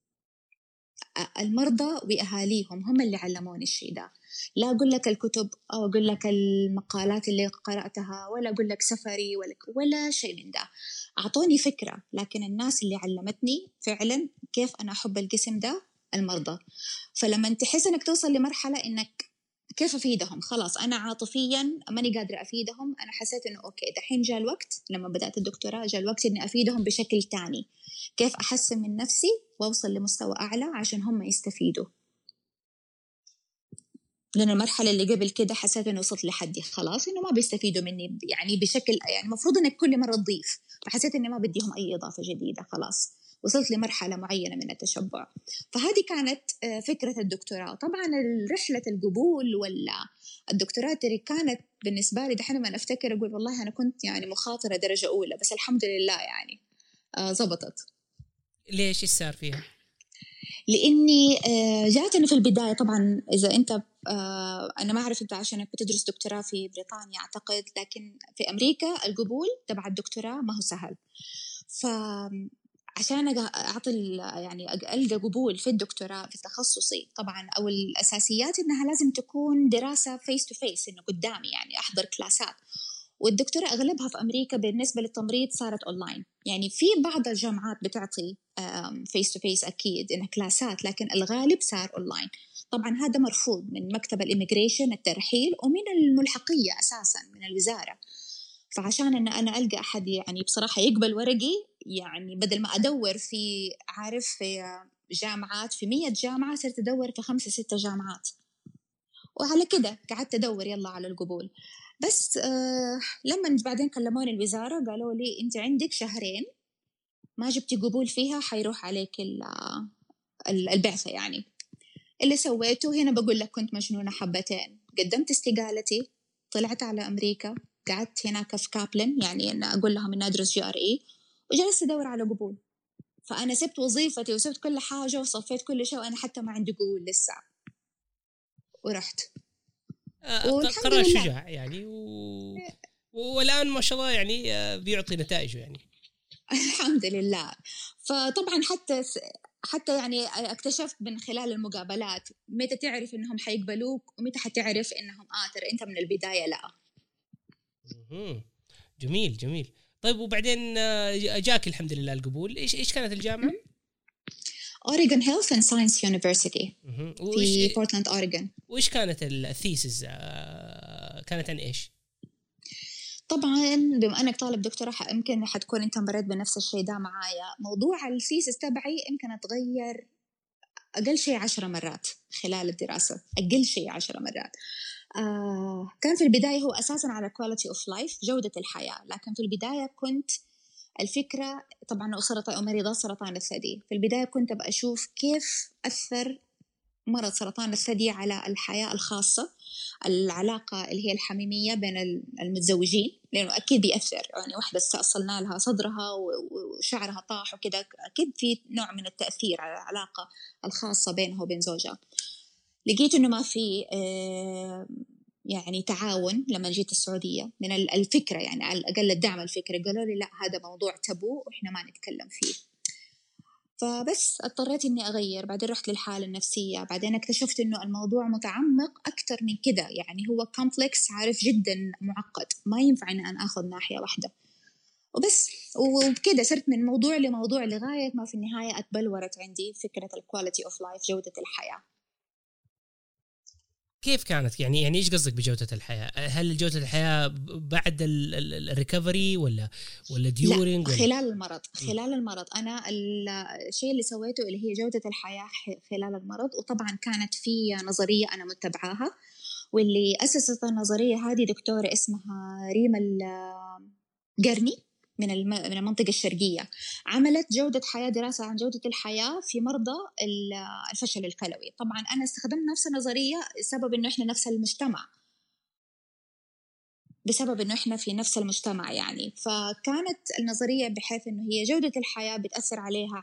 [SPEAKER 2] المرضى وأهاليهم هم اللي علموني الشيء ده. لا أقول لك الكتب أو أقول لك المقالات اللي قرأتها، ولا أقول لك سفري ولا شيء من ده. أعطوني فكرة، لكن الناس اللي علمتني فعلا كيف أنا أحب القسم ده المرضى. فلما تحس أنك توصل لمرحلة أنك كيف أفيدهم، خلاص أنا عاطفيا ماني قادرة أفيدهم، أنا حسيت أنه أوكي دحين جاء الوقت، لما بدأت الدكتوراه جاء الوقت أني أفيدهم بشكل تاني، كيف أحسن من نفسي وأوصل لمستوى أعلى عشان هم يستفيدوا. لأن المرحلة اللي قبل كده حسيت أنه وصلت لحدي خلاص إنه ما بيستفيدوا مني يعني بشكل، يعني مفروض إنك كل مرة تضيف، فحسيت إني ما بديهم أي إضافة جديدة، خلاص وصلت لمرحلة معينة من التشبع. فهذه كانت فكرة الدكتوراه. طبعا رحلة القبول ولا الدكتوراه كانت بالنسبة لي دحين ما نفتكر أقول والله أنا كنت يعني مخاطرة درجة أولى، بس الحمد لله يعني زبطت.
[SPEAKER 1] ليش إيش صار فيها؟
[SPEAKER 2] لأني جاتني في البداية، طبعا إذا أنت أنا ما أعرف أنت عشانك بتدرس دكتوراه في بريطانيا أعتقد، لكن في أمريكا القبول تبع الدكتوراه ما هو سهل. فعشان أعطي يعني ألقى قبول في الدكتوراه في تخصصي، طبعا أو الأساسيات إنها لازم تكون دراسة فيس تو فيس، إنه قدامي يعني أحضر كلاسات. والدكتوراه أغلبها في أمريكا بالنسبة للتمريض صارت أونلاين، يعني في بعض الجامعات بتعطي فيس تو فيس أكيد إنها كلاسات، لكن الغالب صار أونلاين. طبعا هذا مرفوض من مكتب الإميجريشن الترحيل ومن الملحقية أساسا من الوزارة. فعشان إن أنا ألقى أحد يعني بصراحة يقبل ورقي، يعني بدل ما أدور في عارف في جامعات في 100 جامعة، صرت أدور في 5-6 جامعات، وعلى كده قعدت أدور يلا على القبول. بس لما بعدين كلموني الوزارة قالوا لي أنت عندك شهرين ما جبتي قبول فيها حيروح عليك البعثة. يعني اللي سويته هنا بقول لك كنت مجنونة حبتين، قدمت استقالتي، طلعت على أمريكا، قعدت هناك في كابلن، يعني أن أقول لهم إن أدرس GRE، وجلست أدور على قبول. فأنا سبت وظيفتي وسبت كل حاجة وصفيت كل شيء وأنا حتى ما عندي قبول لسه، ورحت. والحمد
[SPEAKER 1] قرار
[SPEAKER 2] لله
[SPEAKER 1] شجاع يعني والآن ما شاء الله يعني بيعطي نتائجه يعني.
[SPEAKER 2] الحمد لله. فطبعا حتى يعني اكتشفت من خلال المقابلات متى تعرف انهم حيقبلوك ومتى حتعرف انهم ترى انت من البداية لا.
[SPEAKER 1] جميل. طيب وبعدين جاك الحمد لله القبول. ايش كانت الجامعة؟
[SPEAKER 2] Oregon Health and Science University في بورتلاند أوريغون.
[SPEAKER 1] وإيش كانت الثيسز كانت عن إيش؟
[SPEAKER 2] طبعا بما أنك طالب دكتوراه يمكن حتكون أنت مريت بنفس الشيء ده معايا. موضوع الثيسز تبعي يمكن أتغير أقل شيء 10 مرات خلال الدراسة، أقل شيء 10 مرات. كان في البداية هو أساساً على quality of life جودة الحياة، لكن في البداية كنت الفكرة طبعاً مريضة سرطان الثدي. في البداية كنت أبقى أشوف كيف أثر مرض سرطان الثدي على الحياة الخاصة، العلاقة اللي هي الحميمية بين المتزوجين، لأنه أكيد بيأثر. يعني واحدة استأصلنا لها صدرها وشعرها طاح وكذا، أكيد في نوع من التأثير على العلاقة الخاصة بينها وبين زوجها. لقيت إنه ما في يعني تعاون. لما جيت السعودية من الفكرة، يعني على الأقل الدعم الفكري، قالوا لي لا هذا موضوع تابو وإحنا ما نتكلم فيه. فبس اضطريت إني أغير. بعدين رحت للحالة النفسية، بعدين اكتشفت إنه الموضوع متعمق أكتر من كده، يعني هو كومبلكس عارف جدا معقد، ما ينفع إن أنا أخذ ناحية واحدة وبس. وبكده صرت من موضوع لموضوع لغاية ما في النهاية أتبلورت عندي فكرة الكواليتي أوف لايف، جودة الحياة.
[SPEAKER 1] كيف كانت يعني إيش قصدك بجودة الحياة؟ هل جودة الحياة بعد الريكفري ولا ديورينج؟
[SPEAKER 2] خلال المرض أنا الشيء اللي سويته اللي هي جودة الحياة خلال المرض. وطبعا كانت في نظرية أنا متبعاها، واللي أسست النظرية هذه دكتورة اسمها ريما القرني من المنطقة الشرقية. عملت جودة حياة، دراسة عن جودة الحياة في مرضى الفشل الكلوي. طبعا أنا استخدمت نفس النظرية بسبب إنه إحنا نفس المجتمع، بسبب إنه إحنا في نفس المجتمع يعني. فكانت النظرية بحيث إنه هي جودة الحياة بتأثر عليها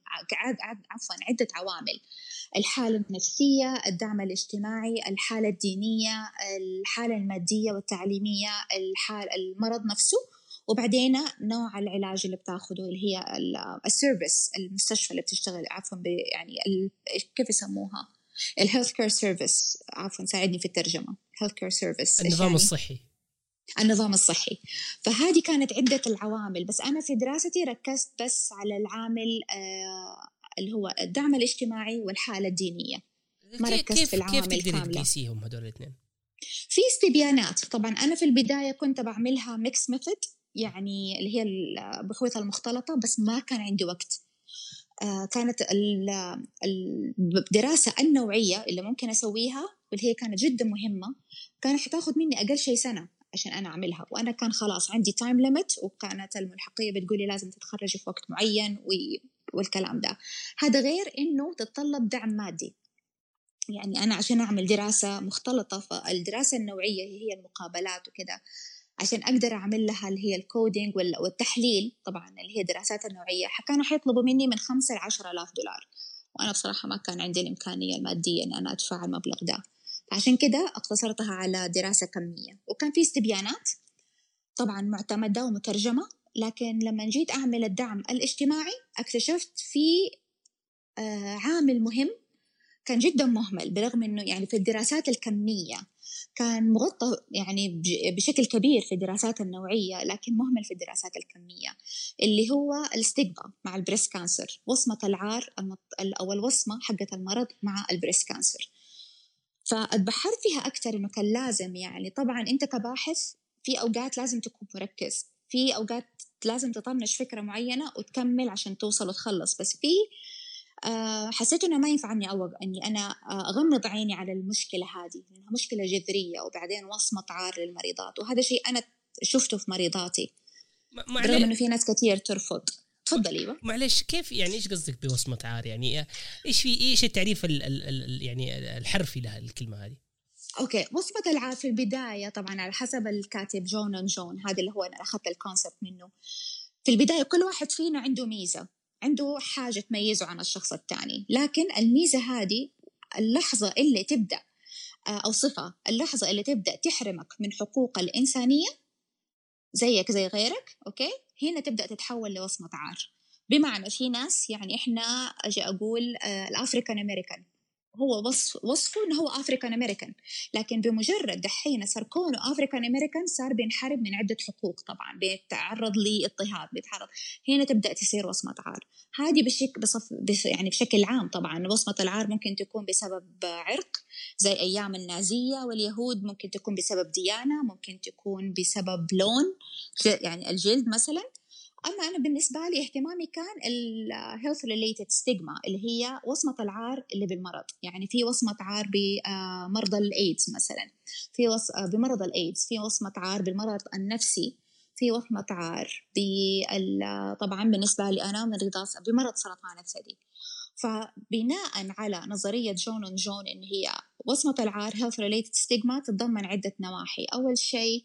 [SPEAKER 2] عدة عوامل: الحالة النفسية، الدعم الاجتماعي، الحالة الدينية، الحالة المادية والتعليمية، المرض نفسه، وبعدين نوع العلاج اللي بتاخده اللي هي السيرفيس، المستشفى اللي بتشتغل يعني كيف يسموها، الهيلث كير سيرفيس، ساعدني في الترجمة، هيلث كير سيرفيس،
[SPEAKER 1] النظام الصحي.
[SPEAKER 2] النظام الصحي. فهذه كانت عدة العوامل، بس أنا في دراستي ركزت بس على العامل اللي هو الدعم الاجتماعي والحالة الدينية، ما ركزت في العوامل
[SPEAKER 1] كيف تقدري
[SPEAKER 2] كاملة.
[SPEAKER 1] تقيسيهم هدول الاثنين؟
[SPEAKER 2] في استبيانات طبعا. أنا في البداية كنت بعملها ميكس ميثود، يعني اللي هي البحوث المختلطة، بس ما كان عندي وقت. كانت الدراسة النوعية اللي ممكن أسويها واللي هي كانت جدا مهمة كانت حتاخد مني أقل شيء سنة عشان أنا أعملها، وأنا كان خلاص عندي تايم ليميت، وكانت الملحقية بتقولي لازم تتخرجي في وقت معين والكلام ده. هذا غير إنه تتطلب دعم مادي. يعني أنا عشان أعمل دراسة مختلطة، فالدراسة النوعية هي المقابلات وكده، عشان أقدر أعمل لها اللي هي الكودينج والتحليل طبعا اللي هي دراسات النوعية، كانوا حيطلبوا مني من 5 ل 10,000 دولار، وأنا بصراحة ما كان عندي الإمكانية المادية أن أنا أدفع المبلغ ده. فعشان كده اقتصرتها على دراسة كمية، وكان في استبيانات طبعا معتمدة ومترجمة. لكن لما جيت أعمل الدعم الاجتماعي اكتشفت في عامل مهم كان جدا مهمل، برغم أنه يعني في الدراسات الكمية كان مغطى يعني بشكل كبير في الدراسات النوعية، لكن مهمل في الدراسات الكمية، اللي هو الستيغما مع البريست كانسر، وصمة العار أو الوصمة حقة المرض مع البريست كانسر. فأتبحرت فيها أكتر، إنه كان لازم يعني طبعا أنت كباحث في أوقات لازم تكون مركز، في أوقات لازم تطنش فكرة معينة وتكمل عشان توصل وتخلص، بس في حسيت إنه ما ينفعني أني أنا أغمض عيني على المشكلة هذه، لأنها مشكلة جذرية، وبعدين وصمة عار للمريضات، وهذا شيء أنا شفته في مريضاتي برغم إنه في ناس كتير ترفض. تفضلي. ايوه
[SPEAKER 1] معلش، كيف يعني ايش قصدك بوصمة عار؟ يعني ايش التعريف يعني الحرفي لها الكلمة هذه؟
[SPEAKER 2] اوكي، وصمة العار في البداية طبعا على حسب الكاتب جون، هذا اللي هو انا اخذت الكونسبت منه. في البداية كل واحد فينا عنده ميزة، عنده حاجة تميزه عن الشخص الثاني، لكن الميزة هذه اللحظة اللي تبدأ أو صفة اللحظة اللي تبدأ تحرمك من حقوق الإنسانية زيك زي غيرك، أوكي، هنا تبدأ تتحول لوصمة عار. بمعنى في ناس، يعني إحنا أجي أقول الأفريكان أمريكان، هو وصفه إنه هو أفريكان أمريكان، لكن بمجرد دحين صار كونه أفريكان أمريكان صار بينحرم من عدة حقوق، طبعا بيتعرض لاضطهاد، بيتعرض، هنا تبدأ تصير وصمة عار. هذه يعني بشكل عام. طبعا وصمة العار ممكن تكون بسبب عرق زي أيام النازية واليهود، ممكن تكون بسبب ديانة، ممكن تكون بسبب لون يعني الجلد مثلا. أما أنا بالنسبة لي اهتمامي كان health related stigma اللي هي وصمة العار اللي بالمرض. يعني في وصمة عار بمرضى الإيدز مثلا، في بمرض الإيدز، في وصمة عار بالمرض النفسي، في وصمة عار طبعا بالنسبة لي أنا بمرض سرطان الثدي. فبناء على نظرية جون إن هي وصمة العار health related stigma تتضمن عدة نواحي. أول شيء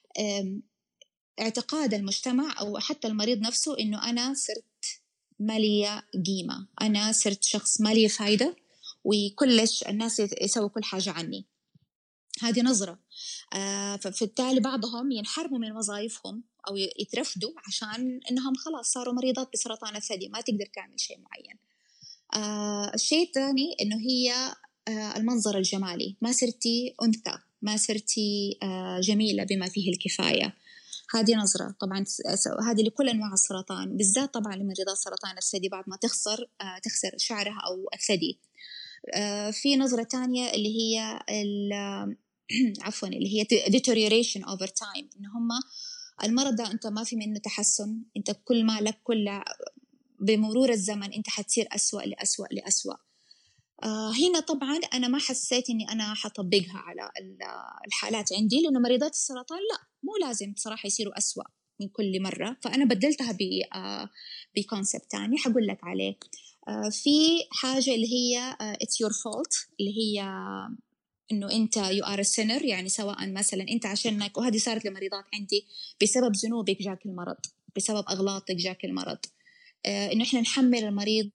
[SPEAKER 2] اعتقاد المجتمع أو حتى المريض نفسه إنه أنا صرت مالية قيمة، أنا صرت شخص مالية فايدة، وكلش الناس يسوي كل حاجة عني. هذه نظرة. فبالتالي بعضهم ينحرموا من وظائفهم أو يترفدوا عشان إنهم خلاص صاروا مريضات بسرطان الثدي، ما تقدر تعمل شيء معين. الشيء الثاني إنه هي المنظر الجمالي، ما صرتي أنثى، ما صرتي جميلة بما فيه الكفاية. هذه نظرة طبعا، هذه لكل أنواع السرطان، بالذات طبعا لمريضات سرطان الثدي بعد ما تخسر شعرها أو الثدي. في نظرة تانية اللي هي عفوا اللي هي deterioration over time، إن هم المرض ده أنت ما في منه تحسن، أنت كل ما لك بمرور الزمن أنت حتصير أسوأ لأسوأ لأسوأ. هنا طبعا أنا ما حسيت إني أنا حطبقها على الحالات عندي، لأنه مريضات السرطان لا مو لازم بصراحة يصيروا أسوأ من كل مرة. فأنا بدلتها بكونسبت تاني حقول لك عليه. في حاجة اللي هي it's your fault، اللي هي إنه أنت you are a sinner، يعني سواء مثلا أنت عشانك، وهذه صارت لمريضات عندي بسبب ذنوبك جاك المرض، بسبب أغلاطك جاك المرض. إنه إحنا نحمل المريض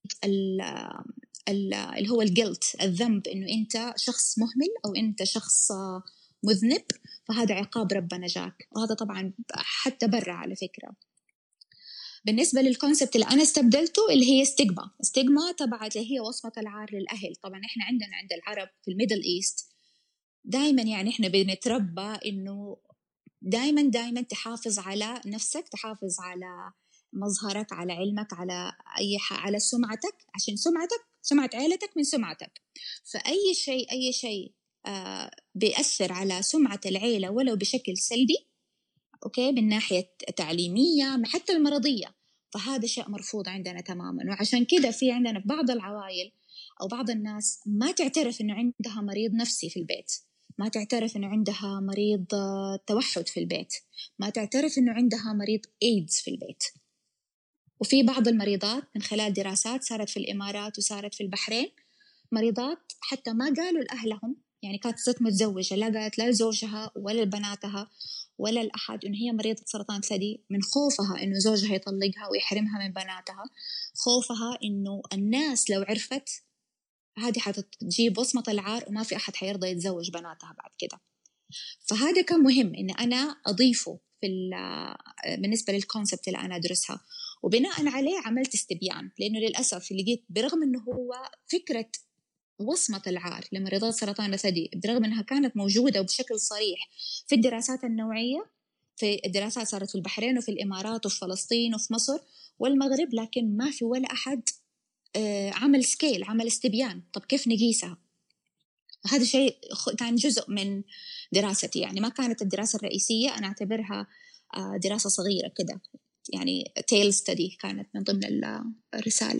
[SPEAKER 2] اللي هو الجلت، الذنب، إنه أنت شخص مهمل أو أنت شخص مذنب، فهذا عقاب ربنا جاك. وهذا طبعا حتى برا على فكرة. بالنسبة للكونسبت اللي أنا استبدلته اللي هي ستيغما تبعت اللي هي وصمة العار للأهل. طبعا إحنا عندنا عند العرب في الميدل إيست دايما يعني إحنا بنتربى إنه دايما تحافظ على نفسك، تحافظ على مظهرك، على علمك، على على سمعتك، عشان سمعة عائلتك من سمعتك. فأي شيء بيأثر على سمعة العيلة ولو بشكل سلبي، أوكي، من ناحية تعليمية حتى المرضية، فهذا شيء مرفوض عندنا تماما. وعشان كده في عندنا في بعض العوائل أو بعض الناس ما تعترف إنه عندها مريض نفسي في البيت، ما تعترف إنه عندها مريض توحد في البيت، ما تعترف إنه عندها مريض إيدز في البيت. وفي بعض المريضات من خلال دراسات صارت في الإمارات وصارت في البحرين، مريضات حتى ما قالوا لأهلهم، يعني كانت ست متزوجة لا قالت لا لزوجها ولا لبناتها ولا لأحد إنه هي مريضة سرطان ثدي، من خوفها إنه زوجها يطلقها ويحرمها من بناتها، خوفها إنه الناس لو عرفت هذه حتجيب وصمة العار وما في أحد حيرضى يتزوج بناتها بعد كده. فهذا كان مهم إن أنا أضيفه بالنسبة للكونسبت اللي أنا أدرسها، وبناء عليه عملت استبيان. لأنه للأسف لقيت برغم أنه هو فكرة وصمة العار لمريضات سرطان الثدي برغم أنها كانت موجودة وبشكل صريح في الدراسات النوعية، في الدراسات صارت في البحرين وفي الإمارات وفي فلسطين وفي مصر والمغرب، لكن ما في ولا أحد عمل سكيل، عمل استبيان. طب كيف نقيسها؟ هذا شيء كان جزء من دراستي، يعني ما كانت الدراسة الرئيسية، أنا أعتبرها دراسة صغيرة كده، يعني تيل ستدي كانت من ضمن الرسالة.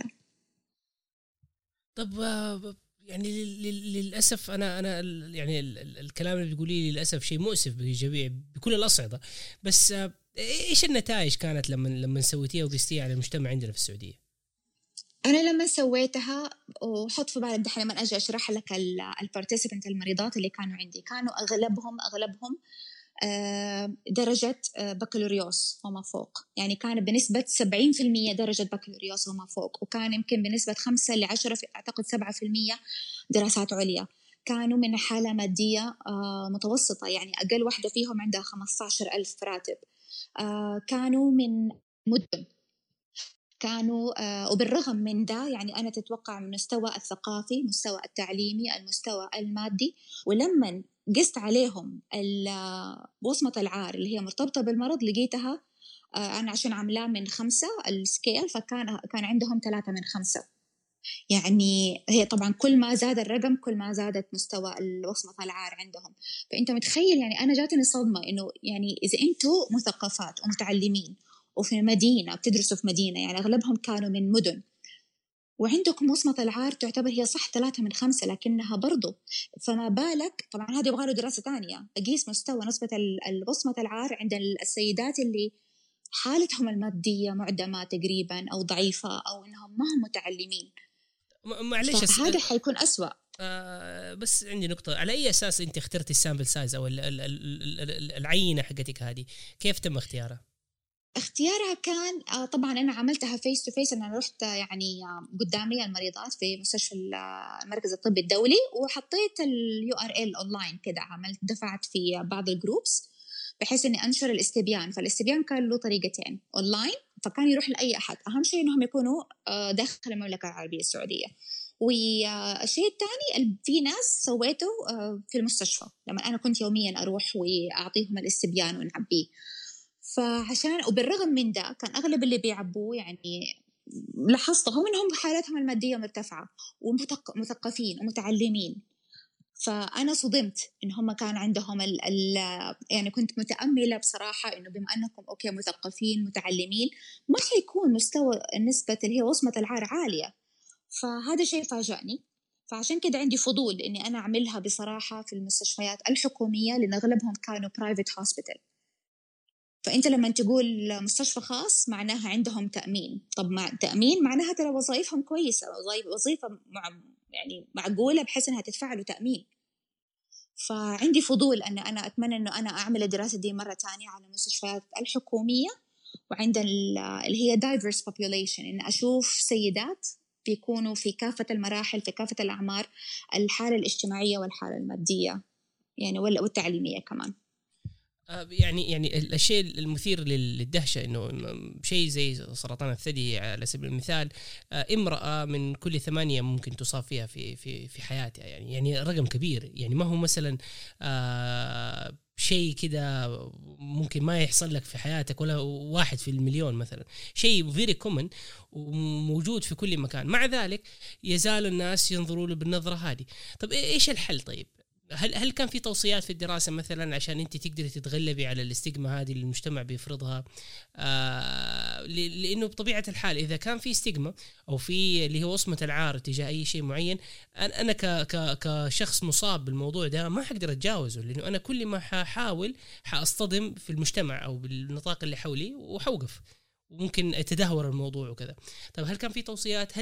[SPEAKER 1] طب يعني للأسف أنا يعني الكلام اللي بيقولي لي للأسف شيء مؤسف بجميع بكل الأصعدة، بس إيش النتائج كانت لما سويتيها وقستيها على المجتمع عندنا في السعودية؟
[SPEAKER 2] أنا لما سويتها، وحط في بالك دحين لما أجي أشرح لك البارتيسيبنت المريضات اللي كانوا عندي، كانوا أغلبهم درجة بكالوريوس وما فوق، يعني كان بنسبة 70% درجة بكالوريوس وما فوق، وكان يمكن بنسبة 5-10 أعتقد 7% دراسات عليا. كانوا من حالة مادية متوسطة، يعني أقل واحدة فيهم عندها 15,000 راتب. كانوا من مدن، كانوا وبالرغم من ده يعني أنا تتوقع من المستوى الثقافي، مستوى التعليمي، المستوى المادي، ولما قست عليهم وصمة العار اللي هي مرتبطة بالمرض لقيتها أنا عشان عاملاه من 5 السكيل، فكان عندهم 3 من 5. يعني هي طبعا كل ما زاد الرقم كل ما زادت مستوى وصمة العار عندهم. فأنت متخيل يعني أنا جاتني صدمة إنه يعني إذا أنتوا مثقفات ومتعلمين وفي مدينة بتدرسوا في مدينة، يعني أغلبهم كانوا من مدن، وعندكم وصمة العار تعتبر هي صح 3 من 5، لكنها برضو فما بالك. طبعا هذا يبغى له دراسة تانية أقيس مستوى نسبة وصمة العار عند السيدات اللي حالتهم المادية معدمة تقريبا أو ضعيفة أو إنهم ما هم متعلمين.
[SPEAKER 1] معلش
[SPEAKER 2] هذا حيكون أسوأ.
[SPEAKER 1] بس عندي نقطة، على أي أساس أنت اخترتي السامبل سايز أو العينة حقتك هذه؟ كيف تم اختيارها؟
[SPEAKER 2] اختيارها كان طبعا أنا عملتها فيس تو فيس. أنا رحت يعني قدامي المريضات في مستشفى المركز الطبي الدولي، وحطيت URL أونلاين كده، عملت دفعت في بعض الجروبس بحيث أني أنشر الاستبيان. فالاستبيان كان له طريقتين، أونلاين فكان يروح لأي أحد، أهم شيء أنهم يكونوا داخل المملكة العربية السعودية. والشيء الثاني في ناس سويته في المستشفى لما أنا كنت يوميا أروح وأعطيهم الاستبيان ونعبيه. فعشان وبالرغم من ده كان أغلب اللي بيعبوه يعني لاحظتهم إنهم حالتهم المادية مرتفعة ومثقفين ومتعلمين. فأنا صدمت إن هم كان عندهم يعني كنت متأملة بصراحة إنه بما أنكم أوكي مثقفين متعلمين ما حيكون مستوى النسبة اللي هي وصمة العار عالية. فهذا شيء فاجأني. فعشان كده عندي فضول إني أنا أعملها بصراحة في المستشفيات الحكومية، لأن أغلبهم كانوا private hospital. فأنت لما تقول مستشفى خاص معناها عندهم تأمين. طب مع تأمين معناها ترى وظائفهم كويسة، وظيفة يعني معقولة بحيث أنها تدفع له تأمين. فعندي فضول أن أنا أتمنى أنه أنا أعمل الدراسة دي مرة تانية على المستشفيات الحكومية، وعند اللي هي diverse population، إن أشوف سيدات بيكونوا في كافة المراحل، في كافة الأعمار، الحالة الاجتماعية والحالة المادية يعني والتعليمية كمان.
[SPEAKER 1] يعني الشيء المثير للدهشة إنه شيء زي سرطان الثدي على سبيل المثال، امرأة من كل 8 ممكن تصاب فيها في حياتها، يعني رقم كبير. يعني ما هو مثلا شيء كده ممكن ما يحصل لك في حياتك، ولا 1 في المليون مثلا، شيء very common وموجود في كل مكان. مع ذلك يزال الناس ينظروا له بالنظرة هذه. طب إيش الحل؟ طيب هل كان في توصيات في الدراسة مثلا عشان أنت تقدري تتغلبي على الاستيغما هذه اللي المجتمع بيفرضها؟ لأنه بطبيعة الحال إذا كان في استيغما أو في اللي هو وصمة العار تجاه أي شيء معين، أنا كشخص مصاب بالموضوع ده ما حقدر أتجاوزه، لأنه أنا كل ما حاول حأصطدم في المجتمع أو بالنطاق اللي حولي وحوقف، وممكن يتدهور الموضوع وكذا. طب هل كان في توصيات؟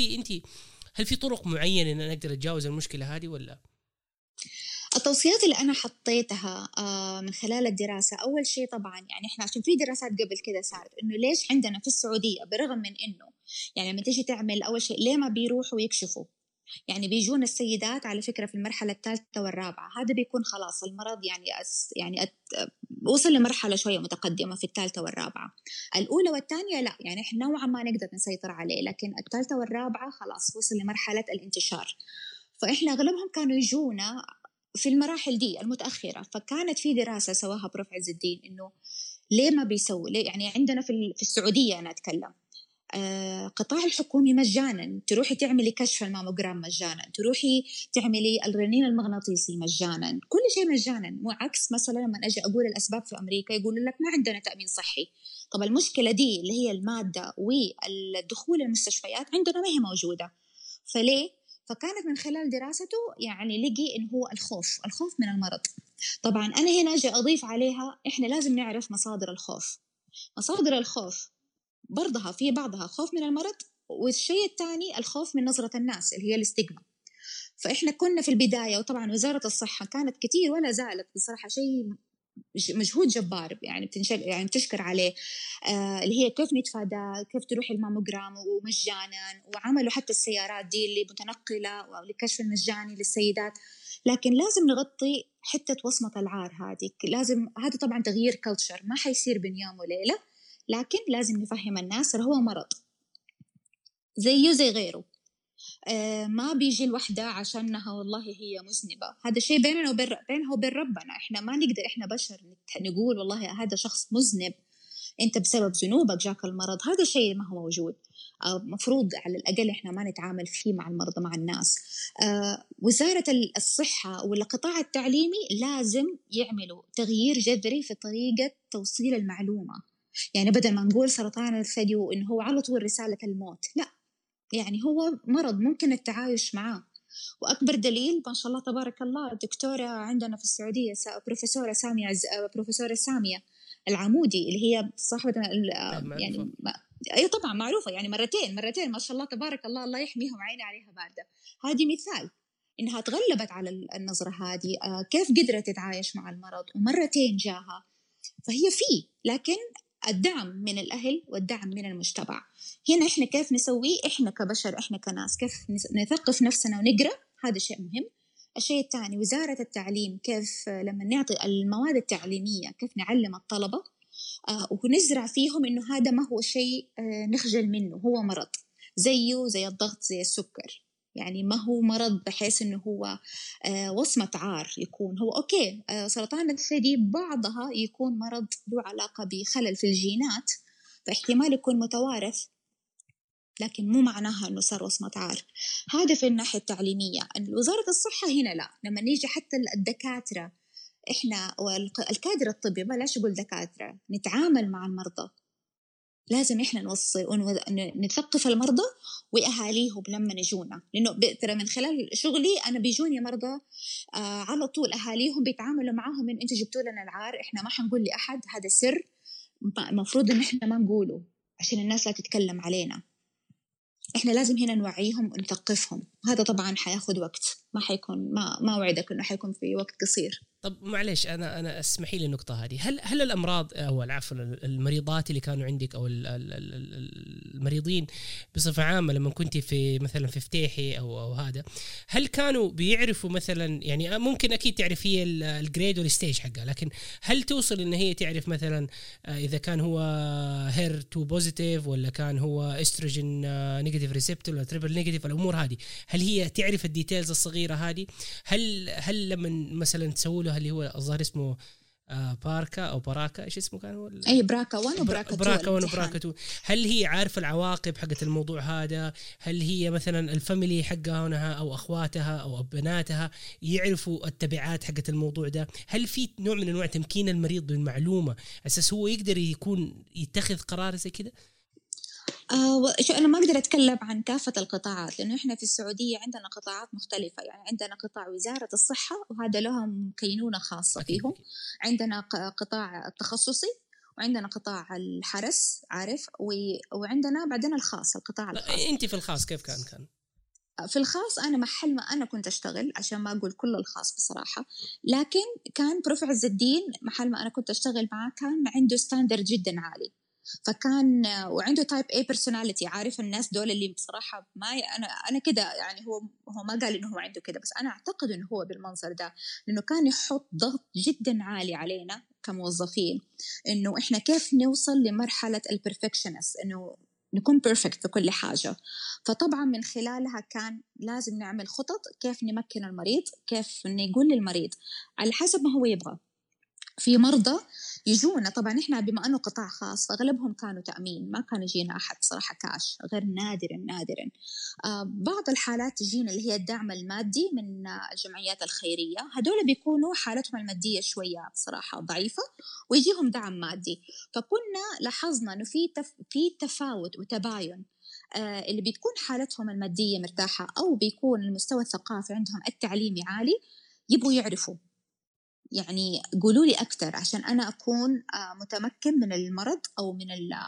[SPEAKER 1] هل في طرق معينة إن أنا أقدر أتجاوز المشكلة هذه ولا؟
[SPEAKER 2] التوصيات اللي أنا حطيتها من خلال الدراسة، أول شيء طبعا يعني إحنا عشان في دراسات قبل كده صارت إنه ليش عندنا في السعودية برغم من إنه يعني لما تيجي تعمل أول شيء ليه ما بيروحوا يكشفوا؟ يعني بيجون السيدات على فكرة في المرحلة الثالثة والرابعة، هذا بيكون خلاص المرض يعني وصل لمرحلة شوية متقدمة في الثالثة والرابعة. الأولى والثانية لا، يعني إحنا نوعا ما نقدر نسيطر عليه، لكن الثالثة والرابعة خلاص وصل لمرحلة الانتشار. فإحنا أغلبهم كانوا يجونا في المراحل دي المتأخرة. فكانت في دراسة سواها بروف عز الدين إنه ليه ما بيسوي ليه، يعني عندنا في السعودية أنا أتكلم قطاع الحكومي مجانا تروحي تعملي كشف الماموجرام مجانا، تروحي تعملي الرنين المغناطيسي مجانا، كل شيء مجانا. مو عكس مثلا لما أجي أقول الأسباب في أمريكا يقولوا لك ما عندنا تأمين صحي. طب المشكلة دي اللي هي المادة والدخول المستشفيات عندنا ما هي موجودة. فليه؟ فكانت من خلال دراسته يعني لقي إنه هو الخوف من المرض. طبعا أنا هنا أجي أضيف عليها إحنا لازم نعرف مصادر الخوف. مصادر الخوف برضها في بعضها خوف من المرض، والشيء الثاني الخوف من نظرة الناس اللي هي الاستيغما. فإحنا كنا في البداية، وطبعا وزارة الصحة كانت كتير ولا زالت بصراحة شيء مجهود جبار يعني يعني بتشكر عليه، اللي هي كيف نتفادى، كيف تروح الماموجرام ومجانا، وعملوا حتى السيارات دي اللي متنقلة ولكشف المجاني للسيدات. لكن لازم نغطي حتة وصمة العار هذه، لازم هذا طبعا تغيير كلتشر ما حيصير بين يوم وليلة، لكن لازم نفهم الناس هو مرض زيه زي غيره. ما بيجي الوحدة عشانها والله هي مذنبة، هذا شيء بيننا وبين ربنا. إحنا ما نقدر، إحنا بشر نقول والله هذا شخص مذنب أنت بسبب ذنوبك جاك المرض، هذا شيء ما هو موجود. مفروض على الأقل إحنا ما نتعامل فيه مع المرضى مع الناس. وزارة الصحة والقطاع التعليمي لازم يعملوا تغيير جذري في طريقة توصيل المعلومة. يعني بدل ما نقول سرطان الثدي وإنه هو على طول رسالة الموت، لا، يعني هو مرض ممكن التعايش معاه. وأكبر دليل ما شاء الله تبارك الله الدكتورة عندنا في السعودية بروفيسورة سامية العمودي اللي هي صاحبة يعني أي طبعا معروفة، يعني مرتين ما شاء الله تبارك الله، الله يحميها وعيني عليها باردة. هذه مثال إنها تغلبت على النظرة هذه، كيف قدرت تتعايش مع المرض، ومرتين جاها. فهي فيه، لكن الدعم من الأهل والدعم من المجتمع. هنا إحنا كيف نسوي، إحنا كبشر، إحنا كناس كيف نثقف نفسنا ونقرأ، هذا شيء مهم. الشيء الثاني وزارة التعليم، كيف لما نعطي المواد التعليمية كيف نعلم الطلبة ونزرع فيهم إنه هذا ما هو شيء نخجل منه، هو مرض زيه زي الضغط زي السكر. يعني ما هو مرض بحيث إنه هو وصمة عار، يكون هو أوكي. سرطان الثدي بعضها يكون مرض له علاقة بخلل في الجينات، فاحتمال يكون متوارث، لكن مو معناها إنه صار وصمة عار. هذا في الناحية التعليمية. وزارة الصحة هنا لا، لما نيجي حتى الدكاترة إحنا والكادر الطبي، بلاش أقول دكاترة، نتعامل مع المرضى لازم إحنا نوصل نثقف المرضى وأهاليهم لما يجونا، لأنه ترى من خلال شغلي أنا بيجوني مرضى على طول أهاليهم بيتعاملوا معاهم إن أنتوا جبتوا لنا العار، إحنا ما حنقول لأحد، هذا سر مفروض إن إحنا ما نقوله عشان الناس لا تتكلم علينا. إحنا لازم هنا نوعيهم ونثقفهم، هذا طبعا حياخد وقت، ما حيكون ما وعدك إنه حيكون في وقت قصير.
[SPEAKER 1] طب معلش انا اسمحي لي النقطه هذه، هل الامراض او العفو المريضات اللي كانوا عندك او المريضين بصفه عامه لما كنت في مثلا في فتيحي او هذا، هل كانوا بيعرفوا مثلا، يعني ممكن اكيد تعرف هي الجريد والستيج حقها، لكن هل توصل ان هي تعرف مثلا اذا كان هو هير 2 بوزيتيف ولا كان هو استروجين نيجاتيف ريسبتور ولا تريبل نيجاتيف، الامور هذه هل هي تعرف الديتيلز الصغيره هذه؟ هل لما مثلا تسوي له اللي هو الظاهر اسمه باركا او براكا، ايش اسمه كان هو
[SPEAKER 2] اي براكا 1 وبراكا 2،
[SPEAKER 1] براكا 1 وبراكا 2، هل هي عارفه العواقب حقت الموضوع هذا؟ هل هي مثلا الفاميلي حقها او اخواتها او بناتها يعرفوا التبعات حقت الموضوع ده؟ هل في نوع من انواع تمكين المريض بالمعلومه اساس هو يقدر يكون يتخذ قرار زي كده؟
[SPEAKER 2] شو أنا ما أقدر أتكلم عن كافة القطاعات، لأنه إحنا في السعودية عندنا قطاعات مختلفة، يعني عندنا قطاع وزارة الصحة وهذا لهم كينونة خاصة
[SPEAKER 1] أكيد
[SPEAKER 2] فيهم
[SPEAKER 1] أكيد.
[SPEAKER 2] عندنا قطاع التخصصي، وعندنا قطاع الحرس عارف وعندنا بعدين الخاص، القطاع الخاص.
[SPEAKER 1] انت في الخاص كيف كان؟
[SPEAKER 2] في الخاص أنا محل ما أنا كنت أشتغل، عشان ما أقول كل الخاص بصراحة، لكن كان بروف عز الدين محل ما أنا كنت أشتغل معاه كان عنده ستاندرد جدا عالي، فكان وعنده تايب A personality، عارف الناس دول اللي بصراحة ما أنا كده يعني، هو ما قال إنه هو عنده كده، بس أنا أعتقد إنه هو بالمنظر ده، لأنه كان يحط ضغط جدا عالي علينا كموظفين، إنه إحنا كيف نوصل لمرحلة البرفكشنست، إنه نكون بيرفكت في كل حاجة. فطبعا من خلالها كان لازم نعمل خطط كيف نمكن المريض، كيف نقول للمريض على حسب ما هو يبغى. في مرضى يجونا طبعا احنا بما انه قطاع خاص فاغلبهم كانوا تامين، ما كان يجينا احد صراحه كاش غير نادرا. بعض الحالات تجينا اللي هي الدعم المادي من الجمعيات الخيريه، هدول بيكونوا حالتهم الماديه شويه بصراحه ضعيفه ويجيهم دعم مادي. فكنا لاحظنا انه في تفاوت وتباين، اللي بتكون حالتهم الماديه مرتاحه او بيكون المستوى الثقافي عندهم التعليمي عالي يبغوا يعرفوا، يعني قولوا لي أكثر عشان أنا أكون متمكن من المرض أو من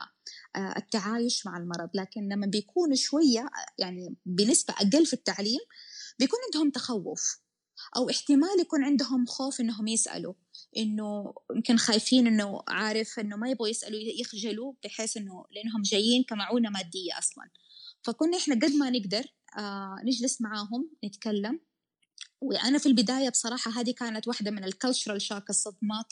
[SPEAKER 2] التعايش مع المرض. لكن لما بيكونوا شوية يعني بنسبة أقل في التعليم بيكون عندهم تخوف، أو احتمال يكون عندهم خوف إنهم يسألوا، إنه يمكن خايفين إنه عارف إنه ما يبغوا يسألوا يخجلوا، بحيث إنه لأنهم جايين كمعونة مادية أصلا. فكنا إحنا قد ما نقدر نجلس معاهم نتكلم. وأنا في البداية بصراحة هذه كانت واحدة من الكالتشرال شوك، الصدمات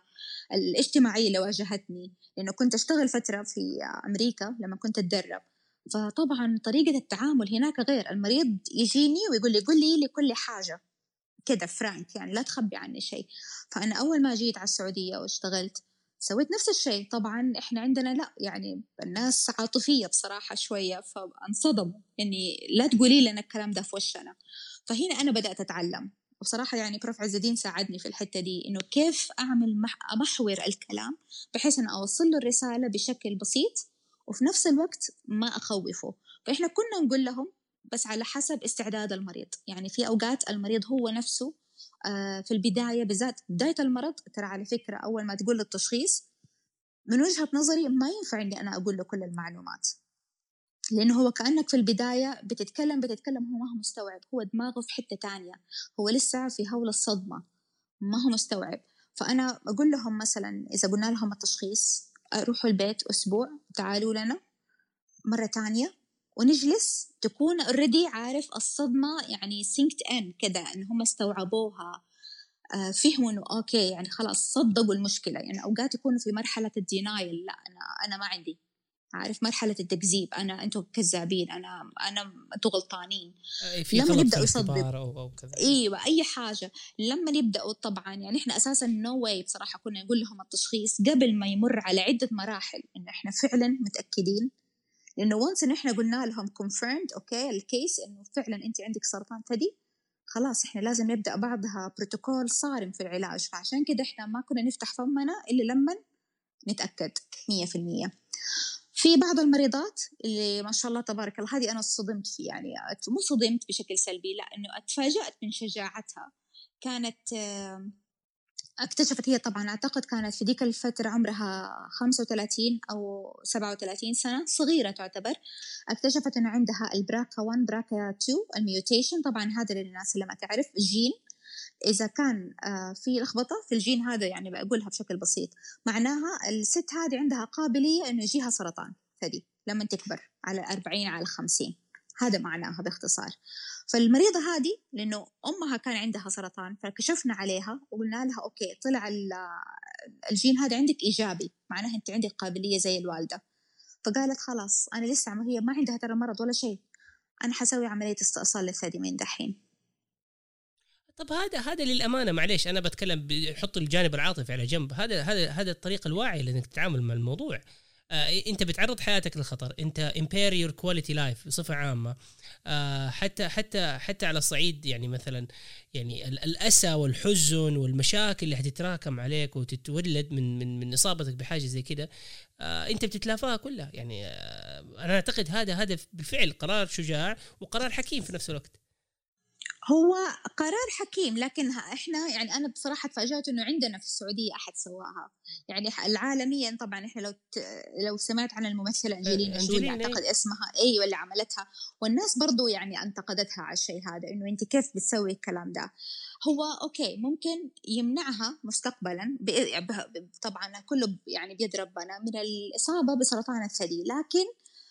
[SPEAKER 2] الاجتماعية اللي واجهتني، لأنه كنت أشتغل فترة في أمريكا لما كنت أتدرب، فطبعا طريقة التعامل هناك غير، المريض يجيني ويقول لي قل لي لكل حاجة كده فرانك، يعني لا تخبي عني شيء. فأنا أول ما جيت على السعودية واشتغلت سويت نفس الشيء. طبعا إحنا عندنا لا يعني الناس عاطفية بصراحة شوية، فانصدموا يعني لا تقولي لنا الكلام ده في وشنا. فهنا أنا بدأت أتعلم، وبصراحة يعني بروف عز الدين ساعدني في الحتة دي، إنه كيف أعمل محور الكلام بحيث أن أوصل له الرسالة بشكل بسيط وفي نفس الوقت ما أخوفه. فإحنا كنا نقول لهم بس على حسب استعداد المريض، يعني في أوقات المريض هو نفسه في البداية بالذات بداية المرض، ترى على فكرة أول ما تقول التشخيص من وجهة نظري ما ينفع إني أنا أقول له كل المعلومات، لأنه هو كأنك في البداية بتتكلم هو ما هو مستوعب، هو دماغه في حتة تانية، هو لسه في هول الصدمة ما هو مستوعب. فأنا أقول لهم مثلا إذا قلنا لهم التشخيص روحوا البيت أسبوع تعالوا لنا مرة تانية ونجلس، تكون already عارف الصدمة يعني synced in كده، إن هم استوعبوها، فهموا إنه أوكي يعني خلاص صدقوا المشكلة. يعني أوقات يكونوا في مرحلة الدينايل، لا أنا ما عندي، عارف مرحلة التكذيب، أنتوا كذابين، أنتوا غلطانين.
[SPEAKER 1] في
[SPEAKER 2] لما
[SPEAKER 1] غلط في
[SPEAKER 2] نبدأ يصدقوا
[SPEAKER 1] الاختبار أو كذا.
[SPEAKER 2] ايوه اي حاجه، لما يبداوا طبعا يعني احنا اساسا نو واي بصراحه كنا نقول لهم التشخيص قبل ما يمر على عده مراحل انه احنا فعلا متاكدين، لانه وانس ان احنا قلنا لهم confirmed اوكي الكيس انه فعلا انت عندك سرطان ثدي، خلاص احنا لازم نبدا بعضها بروتوكول صارم في العلاج. فعشان كده احنا ما كنا نفتح فمنا الا لما نتاكد 100%. في بعض المريضات اللي ما شاء الله تبارك الله، هذه أنا صدمت فيه، يعني مو صدمت بشكل سلبي، لا إنه اتفاجأت من شجاعتها. كانت اكتشفت هي، طبعا أعتقد كانت في ديك الفترة عمرها 35 أو 37 سنة، صغيرة تعتبر. اكتشفت إنه عندها البراكا 1 براكا 2 الميوتيشن. طبعا هذا للناس اللي ما تعرف جين، إذا كان في لخبطة في الجين هذا، يعني بقولها بشكل بسيط، معناها الست هذه عندها قابلية إنه يجيها سرطان ثدي لما تكبر على 40 على 50. هذا معناها باختصار. فالمريضة هذه لأنه أمها كان عندها سرطان، فكشفنا عليها وقلنا لها أوكي، طلع الجين هذا عندك إيجابي، معناها أنت عندك قابلية زي الوالدة. فقالت خلاص أنا لسه هي ما عندها ترى مرض ولا شيء، أنا حسوي عملية استئصال للثدي من دحين.
[SPEAKER 1] طب هذا للامانه معليش انا بتكلم بحط الجانب العاطفي على جنب. هذا الطريقه الواعيه لانك تتعامل مع الموضوع. انت بتعرض حياتك للخطر، انت impair your quality life بصفه عامه. حتى على الصعيد يعني مثلا يعني الاسى والحزن والمشاكل اللي حتتراكم عليك وتتولد من اصابتك بحاجه زي كده، انت بتتلافاها كلها. يعني انا اعتقد هذا بالفعل قرار شجاع وقرار حكيم في نفس الوقت.
[SPEAKER 2] هو قرار حكيم، لكن احنا يعني انا بصراحه تفاجأت انه عندنا في السعوديه احد سواها. يعني العالميا طبعا احنا لو سمعت عن الممثله أنجلينا جولي، اعتقد اسمها ايوه اللي عملتها، والناس برضو يعني انتقدتها على الشيء هذا، انه انت كيف بتسوي الكلام ده. هو اوكي ممكن يمنعها مستقبلا طبعا كله يعني بيد ربنا من الاصابه بسرطان الثدي، لكن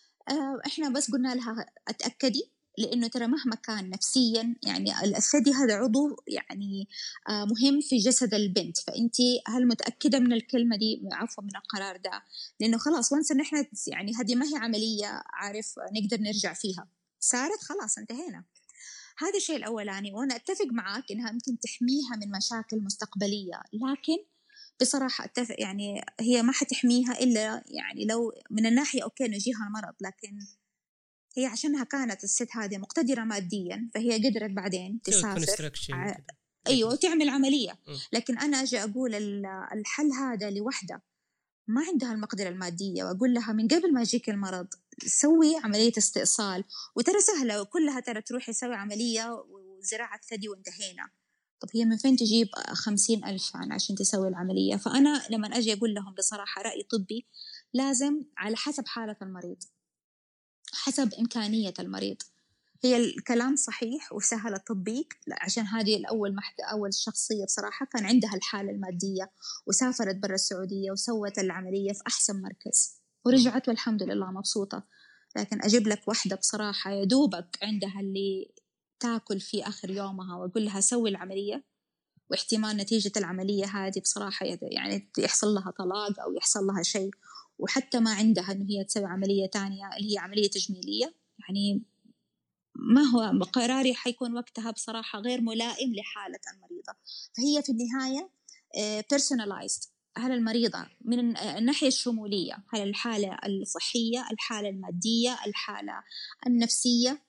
[SPEAKER 2] احنا بس قلنا لها اتاكدي، لأنه ترى مهما كان نفسيا يعني الثدي هذا عضو يعني مهم في جسد البنت. فأنتي هل متأكدة من الكلمة دي، عفوا من القرار ده؟ لأنه خلاص وانس إن إحنا يعني هذه ما هي عملية عارف نقدر نرجع فيها، صارت خلاص انتهينا. هذا الشيء الأولاني، وأنا أتفق معاك إنها ممكن تحميها من مشاكل مستقبلية، لكن بصراحة أتفق يعني هي ما حتحميها إلا يعني لو من الناحية أوكي نجيها المرض، لكن هي عشانها كانت الست هذه مقتدرة ماديا فهي قدرت بعدين تسافر أيوة وتعمل عملية. لكن أنا أجي أقول الحل هذا لوحدة ما عندها المقدرة المادية، وأقول لها من قبل ما يجيك المرض سوي عملية استئصال، وترى سهلة وكلها ترى تروحي سوي عملية وزراعة ثدي وانتهينا. طب هي من فين تجيب 50,000 عشان تسوي العملية؟ فأنا لما أجي أقول لهم بصراحة رأي طبي، لازم على حسب حالة المريض، حسب إمكانية المريض. هي الكلام صحيح وسهل التطبيق، عشان هذه أول شخصية بصراحة كان عندها الحالة المادية وسافرت برا السعودية وسوت العملية في أحسن مركز ورجعت والحمد لله مبسوطة. لكن أجيب لك واحدة بصراحة يا دوبك عندها اللي تاكل في آخر يومها وأقول لها سوي العملية، واحتمال نتيجة العملية هذه بصراحة يعني يحصل لها طلاق أو يحصل لها شيء، وحتى ما عندها إنه هي تسوي عملية تانية اللي هي عملية تجميلية، يعني ما هو قراري حيكون وقتها بصراحة غير ملائم لحالة المريضة. فهي في النهاية personalized. هل المريضة من الناحية الشمولية، هل الحالة الصحية، الحالة المادية، الحالة النفسية،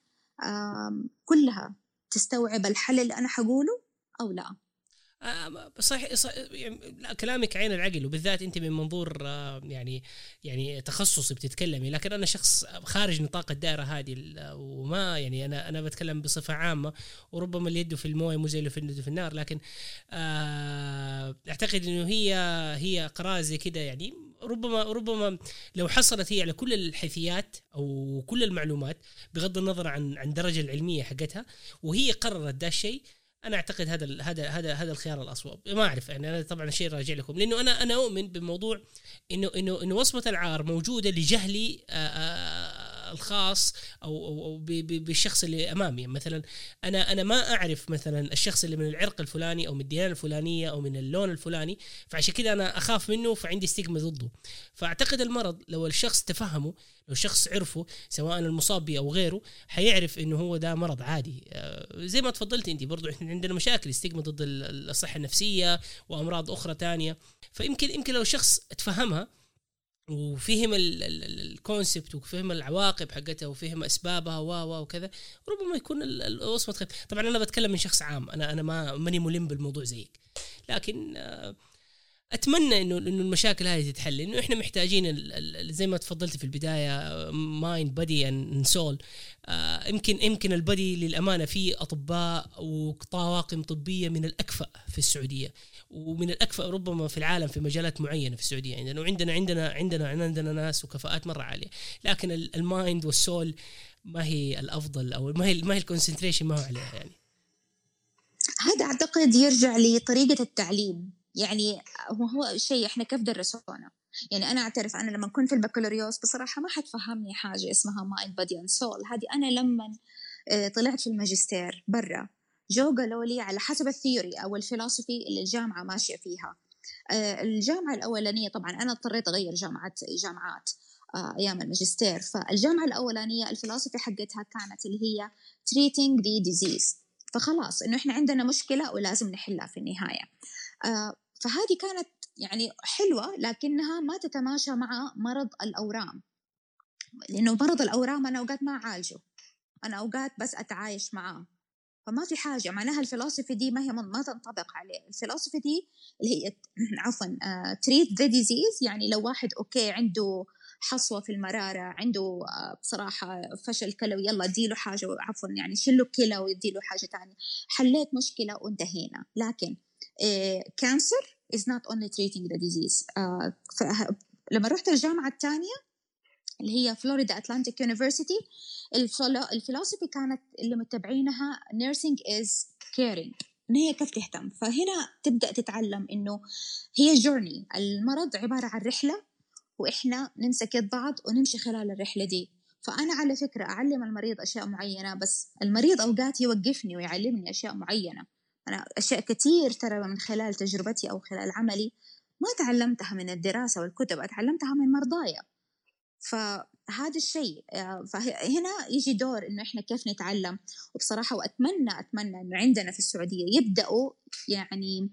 [SPEAKER 2] كلها تستوعب الحل اللي أنا حقوله أو لا؟
[SPEAKER 1] صحيح يعني لا كلامك عين العقل، وبالذات انت من منظور يعني تخصصي بتتكلمي، لكن انا شخص خارج نطاق الدائره هذه وما يعني انا بتكلم بصفه عامه، وربما اللي يده في المويه مو زي اللي يده في النار. لكن اعتقد انه هي قرار زي كده يعني ربما لو حصلت هي على كل الحيثيات او كل المعلومات بغض النظر عن الدرجه العلميه حقتها، وهي قررت ده الشيء، انا اعتقد هذا الخيار الاصوب. ما اعرف يعني انا طبعا شيء راجع لكم، لانه انا اؤمن بموضوع انه وصمه العار موجوده لجهلي الخاص او بالشخص اللي امامي. مثلا انا ما اعرف مثلا الشخص اللي من العرق الفلاني او من الديانه الفلانيه او من اللون الفلاني، فعشان كده انا اخاف منه فعندي ستيغما ضده. فاعتقد المرض لو الشخص تفهمه، لو الشخص عرفه سواء المصاب به او غيره، حيعرف انه هو ده مرض عادي. زي ما تفضلت انت برضو احنا عندنا مشاكل ستيغما ضد الصحه النفسيه وامراض اخرى تانية، فيمكن لو الشخص تفهمها وفهم الكونسبت وفهم العواقب حقتها وفهم اسبابها وكذا، ربما يكون الوصفه خير. طبعا انا بتكلم من شخص عام، انا ماني ملم بالموضوع زيك، لكن اتمنى انه المشاكل هذه تتحل، انه احنا محتاجين زي ما تفضلت في البدايه مايند بادي اند سول. يمكن البادي للامانه في اطباء وطواقم طبيه من الاكفأ في السعوديه، ومن الاكفأ ربما في العالم في مجالات معينه في السعوديه. عندنا ناس وكفاءات مره عاليه، لكن المايند والسول ما هي الافضل، او ما هي الكونسنتريشن ما هو عليها يعني.
[SPEAKER 2] هذا أعتقد يرجع لطريقة التعليم، يعني هو شيء إحنا كيف درسونا. يعني أنا أعترف أنا لما كنت في البكالوريوس بصراحة ما حد فهمني حاجة اسمها mind body and soul. هذه أنا لما طلعت في الماجستير برا جو قالوا لي على حسب الثيوري أو الفلسفي اللي الجامعة ماشية فيها. الجامعة الأولانية طبعا أنا اضطريت أغير جامعات أيام الماجستير. فالجامعة الأولانية الفلسفة حقتها كانت اللي هي treating the disease، فخلاص إنه إحنا عندنا مشكلة ولازم نحلها في النهاية. فهذه كانت يعني حلوة، لكنها ما تتماشى مع مرض الأورام، لأنه مرض الأورام أنا أوقات ما أعالجه، أنا أوقات بس أتعايش معاه. فما في حاجة معناها الفلسفة دي ما تنطبق عليه. الفلسفة دي اللي هي عفوا treat the disease، يعني لو واحد أوكي عنده حصوة في المرارة، عنده بصراحة فشل كلوي، يلا ديله حاجة، عفوا يعني شيله كلى ويديله حاجة تانية، حليت مشكلة وانتهينا. لكن cancer is not only treating the disease. لما رحت الجامعة الثانية اللي هي فلوريدا أتلانتيك يونيفرسيتي، الفلسفة كانت اللي متبعينها nursing is caring، إن هي كيف تهتم. فهنا تبدأ تتعلم إنه هي جورني، المرض عبارة عن رحلة وإحنا نمسك يد بعض ونمشي خلال الرحلة دي. فأنا على فكرة أعلم المريض أشياء معينة، بس المريض أوقات يوقفني ويعلمني أشياء معينة. أنا أشياء كتير ترى من خلال تجربتي أو خلال عملي ما تعلمتها من الدراسة والكتب، أتعلمتها من مرضايا. فهذا الشيء فهنا يجي دور إنه إحنا كيف نتعلم. وبصراحة وأتمنى إنه عندنا في السعودية يبدأوا يعني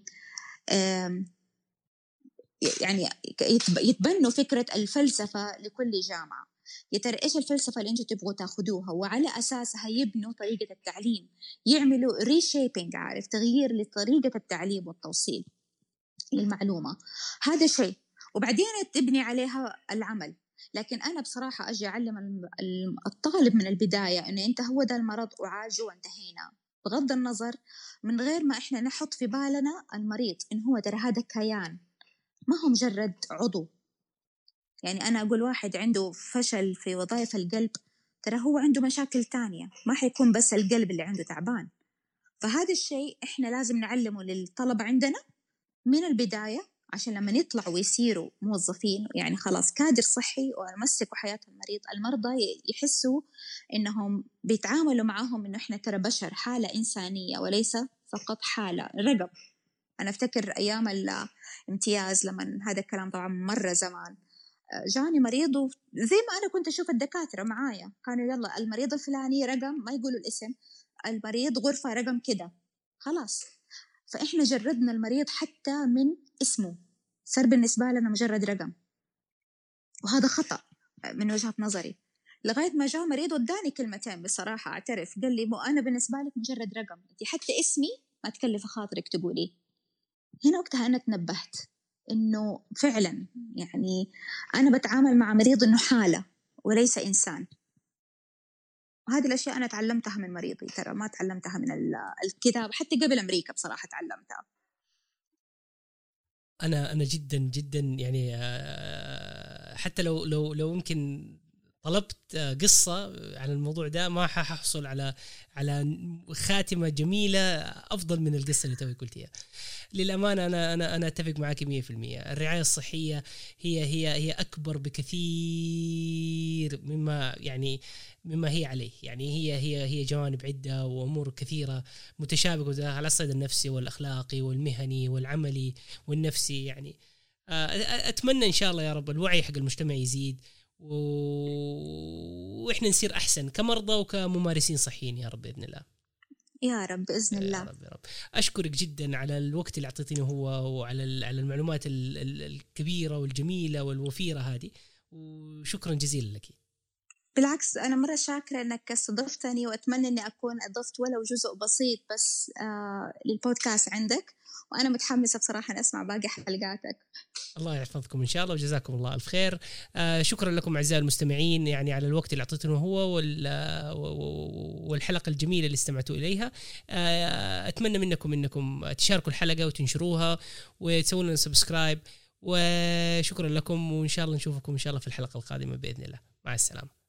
[SPEAKER 2] يتبنوا فكرة الفلسفة لكل جامعة. يا ترى إيش الفلسفة اللي أنتوا تبغوا تاخدوها، وعلى أساسها يبنوا طريقة التعليم، يعملوا ريشيبينج، عارف، تغيير لطريقة التعليم والتوصيل للمعلومة. هذا شيء، وبعدين تبني عليها العمل. لكن أنا بصراحة أجي أعلم الطالب من البداية إنه أنت هو ده المرض وعالجه وانتهينا، بغض النظر من غير ما إحنا نحط في بالنا المريض إن هو ترى هذا كيان، ما هو مجرد عضو. يعني أنا أقول واحد عنده فشل في وظائف القلب، ترى هو عنده مشاكل تانية، ما حيكون بس القلب اللي عنده تعبان. فهذا الشيء إحنا لازم نعلمه للطلبة عندنا من البداية، عشان لما يطلعوا ويصيروا موظفين يعني خلاص كادر صحي ويمسكوا حياة المرضى يحسوا إنهم بيتعاملوا معهم إنه إحنا ترى بشر، حالة إنسانية وليس فقط حالة رقم. أنا أفتكر أيام الامتياز لما هذا الكلام طبعا مرة زمان، جاني مريض زي ما أنا كنت أشوف الدكاترة معايا كانوا يلا المريض الفلاني رقم، ما يقولوا الاسم، المريض غرفة رقم كده خلاص. فإحنا جردنا المريض حتى من اسمه، صار بالنسبة لنا مجرد رقم، وهذا خطأ من وجهة نظري. لغاية ما جاء مريض وداني كلمتين بصراحة أعترف، قال لي مو أنا بالنسبة لك مجرد رقم، أنت حتى اسمي ما تكلف خاطرك تقولي. هنا وقتها أنا تنبهت إنه فعلا يعني أنا بتعامل مع مريض إنه حالة وليس إنسان. وهذه الأشياء أنا تعلمتها من مريضي، ترى ما تعلمتها من الكتاب، حتى قبل أمريكا بصراحة تعلمتها.
[SPEAKER 1] أنا جدا جدا يعني حتى لو يمكن طلبت قصة عن الموضوع ده ما ححصل على خاتمة جميلة أفضل من القصة اللي توي قلتيها. للأمانة أنا أتفق معك 100%. الرعاية الصحية هي أكبر بكثير مما هي عليه. يعني هي جوانب عدة وأمور كثيرة متشابكة على الصعيد النفسي والأخلاقي والمهني والعملي والنفسي. يعني أتمنى إن شاء الله يا رب الوعي حق المجتمع يزيد وإحنا نصير أحسن كمرضى وكممارسين صحيين يا رب بإذن الله.
[SPEAKER 2] يا رب بإذن الله.
[SPEAKER 1] يا رب. أشكرك جدا على الوقت اللي أعطيتني هو وعلى المعلومات الكبيرة والجميلة والوفيرة هذه، وشكرا جزيلا لك.
[SPEAKER 2] بالعكس أنا مرة شاكرة أنك استضفتني، وأتمنى أني أكون أضفت ولو جزء بسيط بس للبودكاست عندك. وأنا متحمسة بصراحة أن أسمع باقي حلقاتك.
[SPEAKER 1] الله يحفظكم إن شاء الله، وجزاكم الله ألف خير. شكرا لكم أعزائي المستمعين يعني على الوقت اللي أعطيتونه هو والحلقة الجميلة اللي استمعتوا إليها. أتمنى منكم تشاركوا الحلقة وتنشروها وتسوون لنا سبسكرايب، وشكرا لكم، وإن شاء الله نشوفكم إن شاء الله في الحلقة القادمة بإذن الله. مع السلامة.